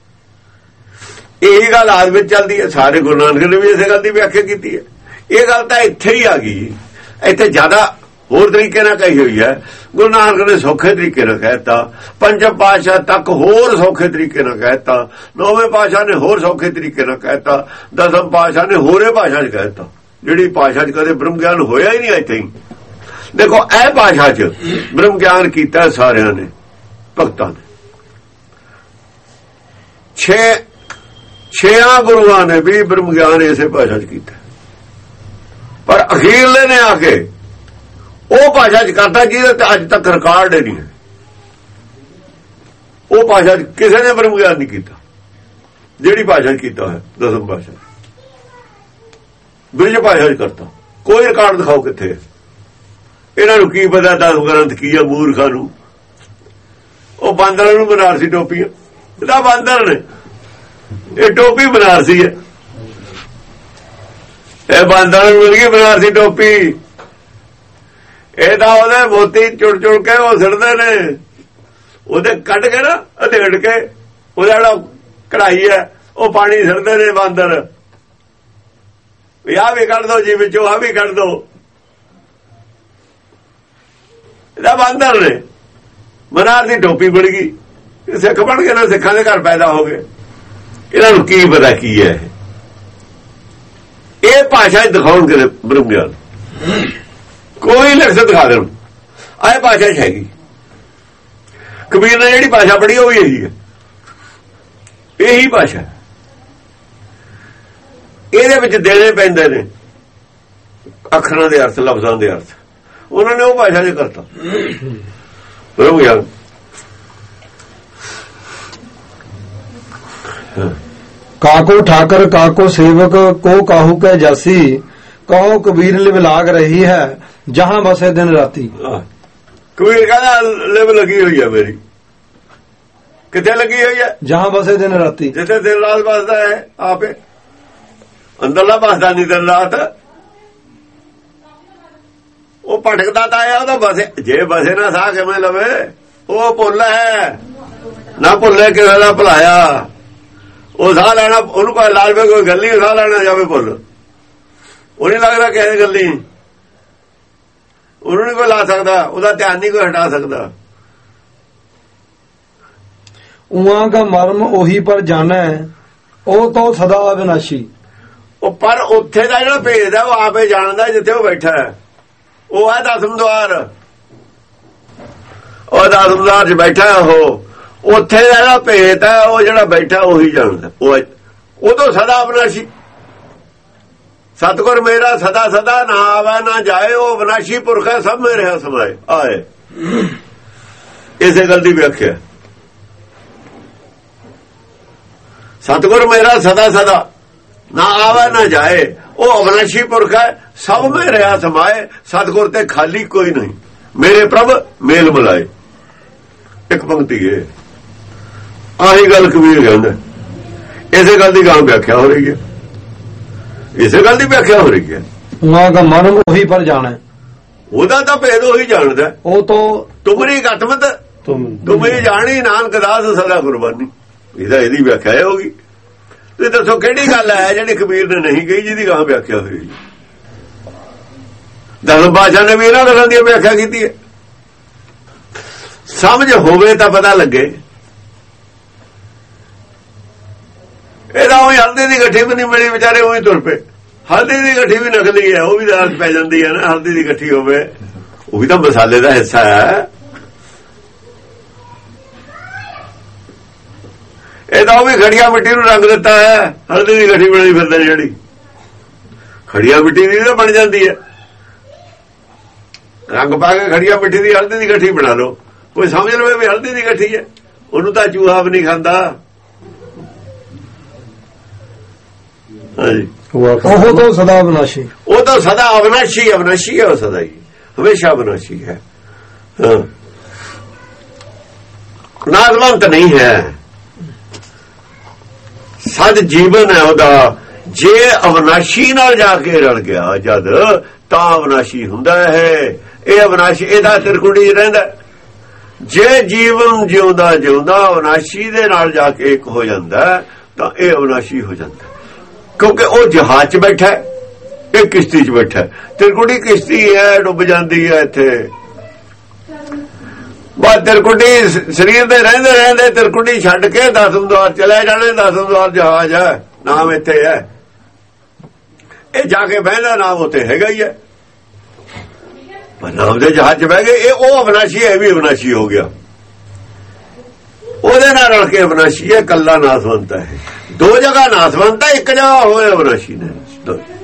ਇਹੀ ਗੱਲ ਆਦ ਵਿੱਚ ਚੱਲਦੀ ਹੈ। ਸਾਰੇ ਗੁਰੂ ਨਾਨਕ ਨੇ ਵੀ ਇਸੇ ਗੱਲ ਦੀ ਵਿਆਖਿਆ ਕੀਤੀ ਹੈ। ਇਹ ਗੱਲ ਤਾਂ ਇੱਥੇ ਹੀ ਆ ਗਈ। ਇੱਥੇ ਜ਼ਿਆਦਾ ਹੋਰ ਤਰੀਕੇ ਨਾਲ ਕਹੀ ਹੋਈ ਹੈ। ਗੁਰੂ ਨਾਨਕ ਨੇ ਸੌਖੇ ਤਰੀਕੇ ਨਾਲ ਕਹਿਤਾ, ਪੰਜਮ ਪਾਤਸ਼ਾਹ ਤੱਕ ਹੋਰ ਸੌਖੇ ਤਰੀਕੇ ਨਾਲ ਕਹਿਤਾ, ਨੌਵੇਂ ਪਾਤਸ਼ਾਹ ਨੇ ਹੋਰ ਸੌਖੇ ਤਰੀਕੇ ਨਾਲ ਕਹਿਤਾ, ਦਸਮ ਪਾਤਸ਼ਾਹ ਨੇ ਹੋਰੇ ਭਾਸ਼ਾ 'ਚ ਕਹਿਤਾ, ਜਿਹੜੀ ਭਾਸ਼ਾ 'ਚ ਕਦੇ ਬ੍ਰਹਮ ਗਿਆਨ ਹੋਇਆ ਹੀ ਨਹੀਂ। ਇੱਥੇ ਹੀ ਦੇਖੋ, ਇਹ ਭਾਸ਼ਾ 'ਚ ਬ੍ਰਹਮ ਗਿਆਨ ਕੀਤਾ ਸਾਰਿਆਂ ਨੇ, ਭਗਤਾਂ ਨੇ। 6 6 ਗੁਰੂਆਂ ਨੇ ਵੀ ਬ੍ਰਹਮ ਗਿਆਨ ਇਸੇ ਭਾਸ਼ਾ 'ਚ ਕੀਤਾ, ਪਰ ਅਖੀਰਲੇ ਨੇ ਆ ਕੇ ਉਹ ਭਾਸ਼ਾ 'ਚ ਕਰਤਾ ਜਿਹਦੇ ਤੇ ਅੱਜ ਤੱਕ ਰਿਕਾਰਡ ਹੀ ਨਹੀਂ ਹੈ। ਉਹ ਭਾਸ਼ਾ 'ਚ ਕਿਸੇ ਨੇ ਬ੍ਰਹਮ ਗਿਆਨ ਨਹੀਂ ਕੀਤਾ ਜਿਹੜੀ ਭਾਸ਼ਾ 'ਚ ਕੀਤਾ ਹੈ। ਦਸਮ ਭਾਸ਼ਾ ਬ੍ਰਿਜ ਭਾਸ਼ਾ 'ਚ ਕਰਤਾ, ਕੋਈ ਰਿਕਾਰਡ ਦਿਖਾਓ ਕਿੱਥੇ। ਇਹਨਾਂ ਨੂੰ ਕੀ ਪਤਾ ਦਸ ਗ੍ਰੰਥ ਕੀ ਆ, ਮੂਰਖਾਂ ਨੂੰ। ਉਹ ਬਾਂਦਰਾਂ ਨੂੰ ਬਨਾਰਸੀ ਟੋਪੀਆਂ, ਇਹਦਾ ਬਾਂਦਰ ਨੇ, ਇਹ ਟੋਪੀ ਬਨਾਰਸੀ ਹੈ। ਇਹ ਬਾਂਦਰਾਂ ਨੂੰ ਮਿਲ ਗਈ ਬਨਾਰਸੀ ਟੋਪੀ। ਇਹ ਤਾਂ ਉਹਦੇ ਮੋਤੀ ਚੁੜ ਚੁੜ ਕੇ ਉਹ ਸਿੱਟਦੇ ਨੇ, ਉਹਦੇ ਕੱਢ ਕੇ ਨਾ ਅਧੇੜ ਕੇ ਉਹਦਾ ਜਿਹੜਾ ਕਢਾਈ ਹੈ ਉਹ ਪਾਣੀ ਸਿੱਟਦੇ ਨੇ ਬਾਂਦਰ। ਆਹ ਵੀ ਕੱਢ ਦੋ ਜੀ ਵਿੱਚੋਂ, ਆਹ ਵੀ ਕੱਢ ਦੋ। ਇਹਦਾ ਬਾਂਦਰ ਨੇ। ਬਨਾਰਸੀ ਟੋਪੀ ਬਣ ਗਈ, ਸਿੱਖ ਬਣ ਗਏ ਨਾ, ਸਿੱਖਾਂ ਦੇ ਘਰ ਪੈਦਾ ਹੋ ਗਏ। ਇਹਨਾਂ ਨੂੰ ਕੀ ਪਤਾ ਕੀ ਹੈ ਇਹ ਭਾਸ਼ਾ ਦਿਖਾਉਣ ਕੇ ਬ੍ਰਹਮ ਗਿਆਨ। ਕੋਈ ਲਫ਼ਜ਼ ਦਿਖਾ ਦੇਣ ਆਹ ਭਾਸ਼ਾ 'ਚ ਹੈਗੀ। ਕਬੀਰ ਨੇ ਜਿਹੜੀ ਭਾਸ਼ਾ ਪੜ੍ਹੀ ਉਹ ਵੀ ਇਹੀ ਹੈ, ਇਹੀ ਭਾਸ਼ਾ। ਇਹਦੇ ਵਿੱਚ ਦੇਣੇ ਪੈਂਦੇ ਨੇ ਅੱਖਰਾਂ ਦੇ ਅਰਥ, ਲਫ਼ਜ਼ਾਂ ਦੇ ਅਰਥ। ਉਹਨਾਂ ਨੇ ਉਹ ਭਾਸ਼ਾ 'ਚ ਕਰਤਾ ਬ੍ਰਹਮ ਗਿਆਨ। ਕਾਕੋ ਠਾਕਰ ਕਾਕੋ ਸੇਵਕ ਕੋ ਕਾਹੂ ਕੈ ਜਾਸੀ, ਕਹੋ ਕਬੀਰ ਲਿਵ ਲਾਗ ਰਹੀ ਹੈ ਜਹਾਂ ਬਸੇ ਦਿਨ ਰਾਤੀ। ਕਬੀਰ ਕਹਿੰਦਾ ਲਿਵ ਲੱਗੀ ਹੋਈ ਹੈ ਮੇਰੀ। ਕਿੱਥੇ ਲੱਗੀ ਹੋਈ ਹੈ? ਜਹਾਂ ਬਸੇ ਦਿਨ ਰਾਤੀ, ਜਿੱਥੇ ਦਿਨ ਰਾਤ ਬਸਦਾ ਹੈ ਆਪੇ। ਅੰਦਰਲਾ ਬਸਦਾ ਨਹੀਂ ਦਿਨ ਰਾਤ, ਉਹ ਭਟਕਦਾ ਤਾਂ ਆਇਆ ਉਹਦਾ ਬਸੇ। ਜੇ ਬਸੇ ਨਾ ਸਾਹ ਕਿਵੇਂ ਲਵੇ? ਉਹ ਭੁੱਲ ਹੈ ਨਾ, ਭੁੱਲੇ ਕਿਸੇ ਦਾ ਭੁਲਾਇਆ। ਉਹ ਸਾਹ ਲੈਣਾ, ਉਹਨੂੰ ਕੋਈ ਲਾਲ ਵੇ ਕੋਈ ਗੱਲ ਨਹੀਂ, ਸਾਹ ਲੈਣਾ ਜਾਵੇ ਭੁੱਲ। ਉਹ ਨਹੀਂ ਲੱਗਦਾ ਕਿਸੇ ਗੱਲ ਨਹੀਂ, ਉਹਨੂੰ ਨਹੀਂ ਕੋਈ ਲਾ ਸਕਦਾ, ਉਹਦਾ ਧਿਆਨ ਨਹੀਂ ਕੋਈ ਹਟਾ ਸਕਦਾ। ਉਹਾਂ ਦਾ ਮਰਮ ਉਹੀ ਪਰ ਜਾਣੈ, ਉਹ ਤਾਂ ਸਦਾ ਅਵਿਨਾਸ਼ੀ। ਉਹ ਪਰ ਉੱਥੇ ਦਾ ਜਿਹੜਾ ਭੇਦ ਹੈ ਉਹ ਆਪੇ ਜਾਣਦਾ ਜਿੱਥੇ ਉਹ ਬੈਠਾ ਹੈ। ਉਹ ਹੈ ਦਸਮ ਦੁਆਰ, ਉਹ ਦਸਮ ਦੁਆਰ 'ਚ ਬੈਠਾ। ਉਹ ਉੱਥੇ ਦਾ ਜਿਹੜਾ ਭੇਦ ਹੈ ਉਹ ਜਿਹੜਾ ਬੈਠਾ ਉਹੀ ਜਾਣਦਾ। ਉਹ ਤੋਂ ਸਦਾ ਅਵਿਨਾਸ਼ੀ। ਸਤਿਗੁਰ ਮੇਰਾ ਸਦਾ ਸਦਾ ਨਾ ਆਵੇ ਨਾ ਜਾਏ, ਉਹ ਅਵਿਨਾਸ਼ੀ ਪੁਰਖ ਹੈ, ਸਭ ਮੇ ਰਿਹਾ ਸਮਾਏ ਆਏ। ਇਸੇ ਗੱਲ ਦੀ ਵਿਆਖਿਆ। ਸਤਿਗੁਰ ਮੇਰਾ ਸਦਾ ਸਦਾ ਨਾ ਆਵੇ ਨਾ ਜਾਏ, ਉਹ ਅਵਿਨਾਸ਼ੀ ਪੁਰਖ ਹੈ, ਸਭ ਮੇ ਰਿਹਾ ਸਮਾਏ। ਸਤਿਗੁਰ ਤੇ ਖਾਲੀ ਕੋਈ ਨਹੀਂ, ਮੇਰੇ ਪ੍ਰਭ ਮੇਲ ਮਿਲਾਏ। ਇੱਕ ਪੰਕਤੀ ਹੈ। ਆਹੀ ਗੱਲ ਕਬੀਰ ਕਹਿੰਦਾ। ਇਸੇ ਗੱਲ ਦੀ ਗਾਂ ਵਿਆਖਿਆ ਹੋ ਰਹੀ ਹੈ, ਇਸੇ ਗੱਲ ਦੀ ਵਿਆਖਿਆ ਹੋ ਰਹੀ ਹੈ। ਉਹਾਂ ਦਾ ਮਰਮ ਉਹੀ ਪਰ ਜਾਣੈ, ਉਹਦਾ ਤਾਂ ਭੇਦ ਉਹੀ ਜਾਣਦਾ। ਉਹ ਤੋਂ ਤੁਮਰੀ ਘਟਮਤ ਤੁਮਰੀ ਜਾਣੀ, ਨਾਨਕ ਦਾਸ ਸਦਾ ਕੁਰਬਾਨੀ। ਇਹਦੀ ਵਿਆਖਿਆ ਹੋਗੀ। ਤੁਸੀਂ ਦੱਸੋ ਕਿਹੜੀ ਗੱਲ ਹੈ ਜਿਹੜੀ ਕਬੀਰ ਨੇ ਨਹੀਂ ਕਹੀ, ਜਿਹਦੀ ਗਾਂ ਵਿਆਖਿਆ ਹੋਈ? ਦਸਮ ਪਾਤਸ਼ਾਹ ਨੇ ਵੀ ਇਹਨਾਂ ਗੱਲਾਂ ਦੀ ਵਿਆਖਿਆ ਕੀਤੀ ਹੈ। ਸਮਝ ਹੋਵੇ ਤਾਂ ਪਤਾ ਲੱਗੇ। ਇਹਦਾ ਉਹੀ ਹਲਦੀ ਦੀ ਗੱਠੀ ਵੀ ਨਹੀਂ ਮਿਲੀ, ਵਿਚਾਰੇ ਉਹੀ ਤੁਰ ਪਏ। ਹਲਦੀ ਦੀ ਗੱਠੀ ਵੀ ਨਕਲੀ ਹੈ, ਉਹ ਵੀ ਦਾਲ ਪੈ ਜਾਂਦੀ ਹੈ ਨਾ। ਹਲਦੀ ਦੀ ਗੱਠੀ ਹੋਵੇ ਉਹ ਵੀ ਤਾਂ ਮਸਾਲੇ ਦਾ ਹਿੱਸਾ ਹੈ। ਇਹਦਾ ਉਹ ਵੀ ਖੜੀਆਂ ਮਿੱਟੀ ਨੂੰ ਰੰਗ ਦਿੱਤਾ ਹੈ। ਹਲਦੀ ਦੀ ਗੱਠੀ ਬਣੀ ਫਿਰਦੇ ਜਿਹੜੀ ਖੜੀਆਂ ਮਿੱਟੀ ਦੀ ਤਾਂ ਬਣ ਜਾਂਦੀ ਹੈ। ਰੰਗ ਪਾ ਕੇ ਖੜੀਆਂ ਮਿੱਟੀ ਦੀ ਹਲਦੀ ਦੀ ਗੱਠੀ ਬਣਾ ਲਓ। ਕੋਈ ਸਮਝ ਲਵੇ ਵੀ ਹਲਦੀ ਦੀ ਗੱਠੀ ਹੈ, ਉਹਨੂੰ ਤਾਂ ਚੂਹਾ ਵੀ ਨਹੀਂ ਖਾਂਦਾ। ਹਾਂਜੀ, ਉਹ ਤਾਂ ਸਦਾ ਅਵਿਨਾਸ਼ੀ, ਉਹ ਤਾਂ ਸਦਾ ਅਵਿਨਾਸ਼ੀ। ਅਵਿਨਾਸ਼ੀ ਹੈ ਉਹ, ਸਦਾ ਹੀ ਹਮੇਸ਼ਾ ਅਵਿਨਾਸ਼ੀ ਹੈ। ਨਾਸਵੰਤ ਨਹੀਂ ਹੈ, ਸਦ ਜੀਵਨ ਹੈ ਉਹਦਾ। ਜੇ ਅਵਿਨਾਸ਼ੀ ਨਾਲ ਜਾ ਕੇ ਰਲ ਗਿਆ ਜਦ, ਤਾਂ ਅਵਿਨਾਸ਼ੀ ਹੁੰਦਾ ਹੈ। ਇਹ ਅਵਿਨਾਸ਼ੀ, ਇਹਦਾ ਤਿਰਕੁੜੀ ਰਹਿੰਦਾ। ਜੇ ਜੀਵਨ ਜਿਉਂਦਾ ਜਿਉਂਦਾ ਅਵਿਨਾਸ਼ੀ ਦੇ ਨਾਲ ਜਾ ਕੇ ਇੱਕ ਹੋ ਜਾਂਦਾ, ਤਾਂ ਇਹ ਅਵਿਨਾਸ਼ੀ ਹੋ ਜਾਂਦਾ। ਕਿਉਂਕਿ ਉਹ ਜਹਾਜ਼ 'ਚ ਬੈਠਾ, ਇਹ ਕਿਸ਼ਤੀ 'ਚ ਬੈਠਾ। ਤਿਰਕੁੜੀ ਕਿਸ਼ਤੀ ਹੈ, ਡੁੱਬ ਜਾਂਦੀ ਹੈ ਇੱਥੇ। ਬਸ ਤਿਰਕੁੜੀ ਸਰੀਰ ਦੇ ਰਹਿੰਦੇ ਰਹਿੰਦੇ ਤਿਰਕੁੜੀ ਛੱਡ ਕੇ ਦਸਮ ਦੁਆਰ ਚਲੇ ਜਾਣੇ। ਦਸਮ ਦੁਆਰ ਜਹਾਜ਼ ਹੈ, ਨਾਮ ਇੱਥੇ ਹੈ। ਇਹ ਜਾ ਕੇ ਬਹਿੰਦਾ, ਨਾਮ ਉੱਥੇ ਹੈਗਾ ਹੀ ਹੈ। ਪਰ ਨਾਮ ਦੇ ਜਹਾਜ਼ 'ਚ ਬਹਿ ਗਏ। ਇਹ ਉਹ ਅਵਿਨਾਸ਼ੀ ਹੈ, ਵੀ ਅਵਿਨਾਸ਼ੀ ਹੋ ਗਿਆ। ਉਹਦੇ ਨਾਲ ਰਲ ਕੇ ਅਵਿਨਾਸ਼ੀ ਹੈ, ਕੱਲਾ ਨਾਸਵੰਤ ਹੈ। ਦੋ ਜਗ੍ਹਾ ਨਾਸਵੰਤ ਹੈ, ਇੱਕ ਜਗ੍ਹਾ ਹੋਏ ਅਵਿਨਾਸ਼ੀ ਨੇ।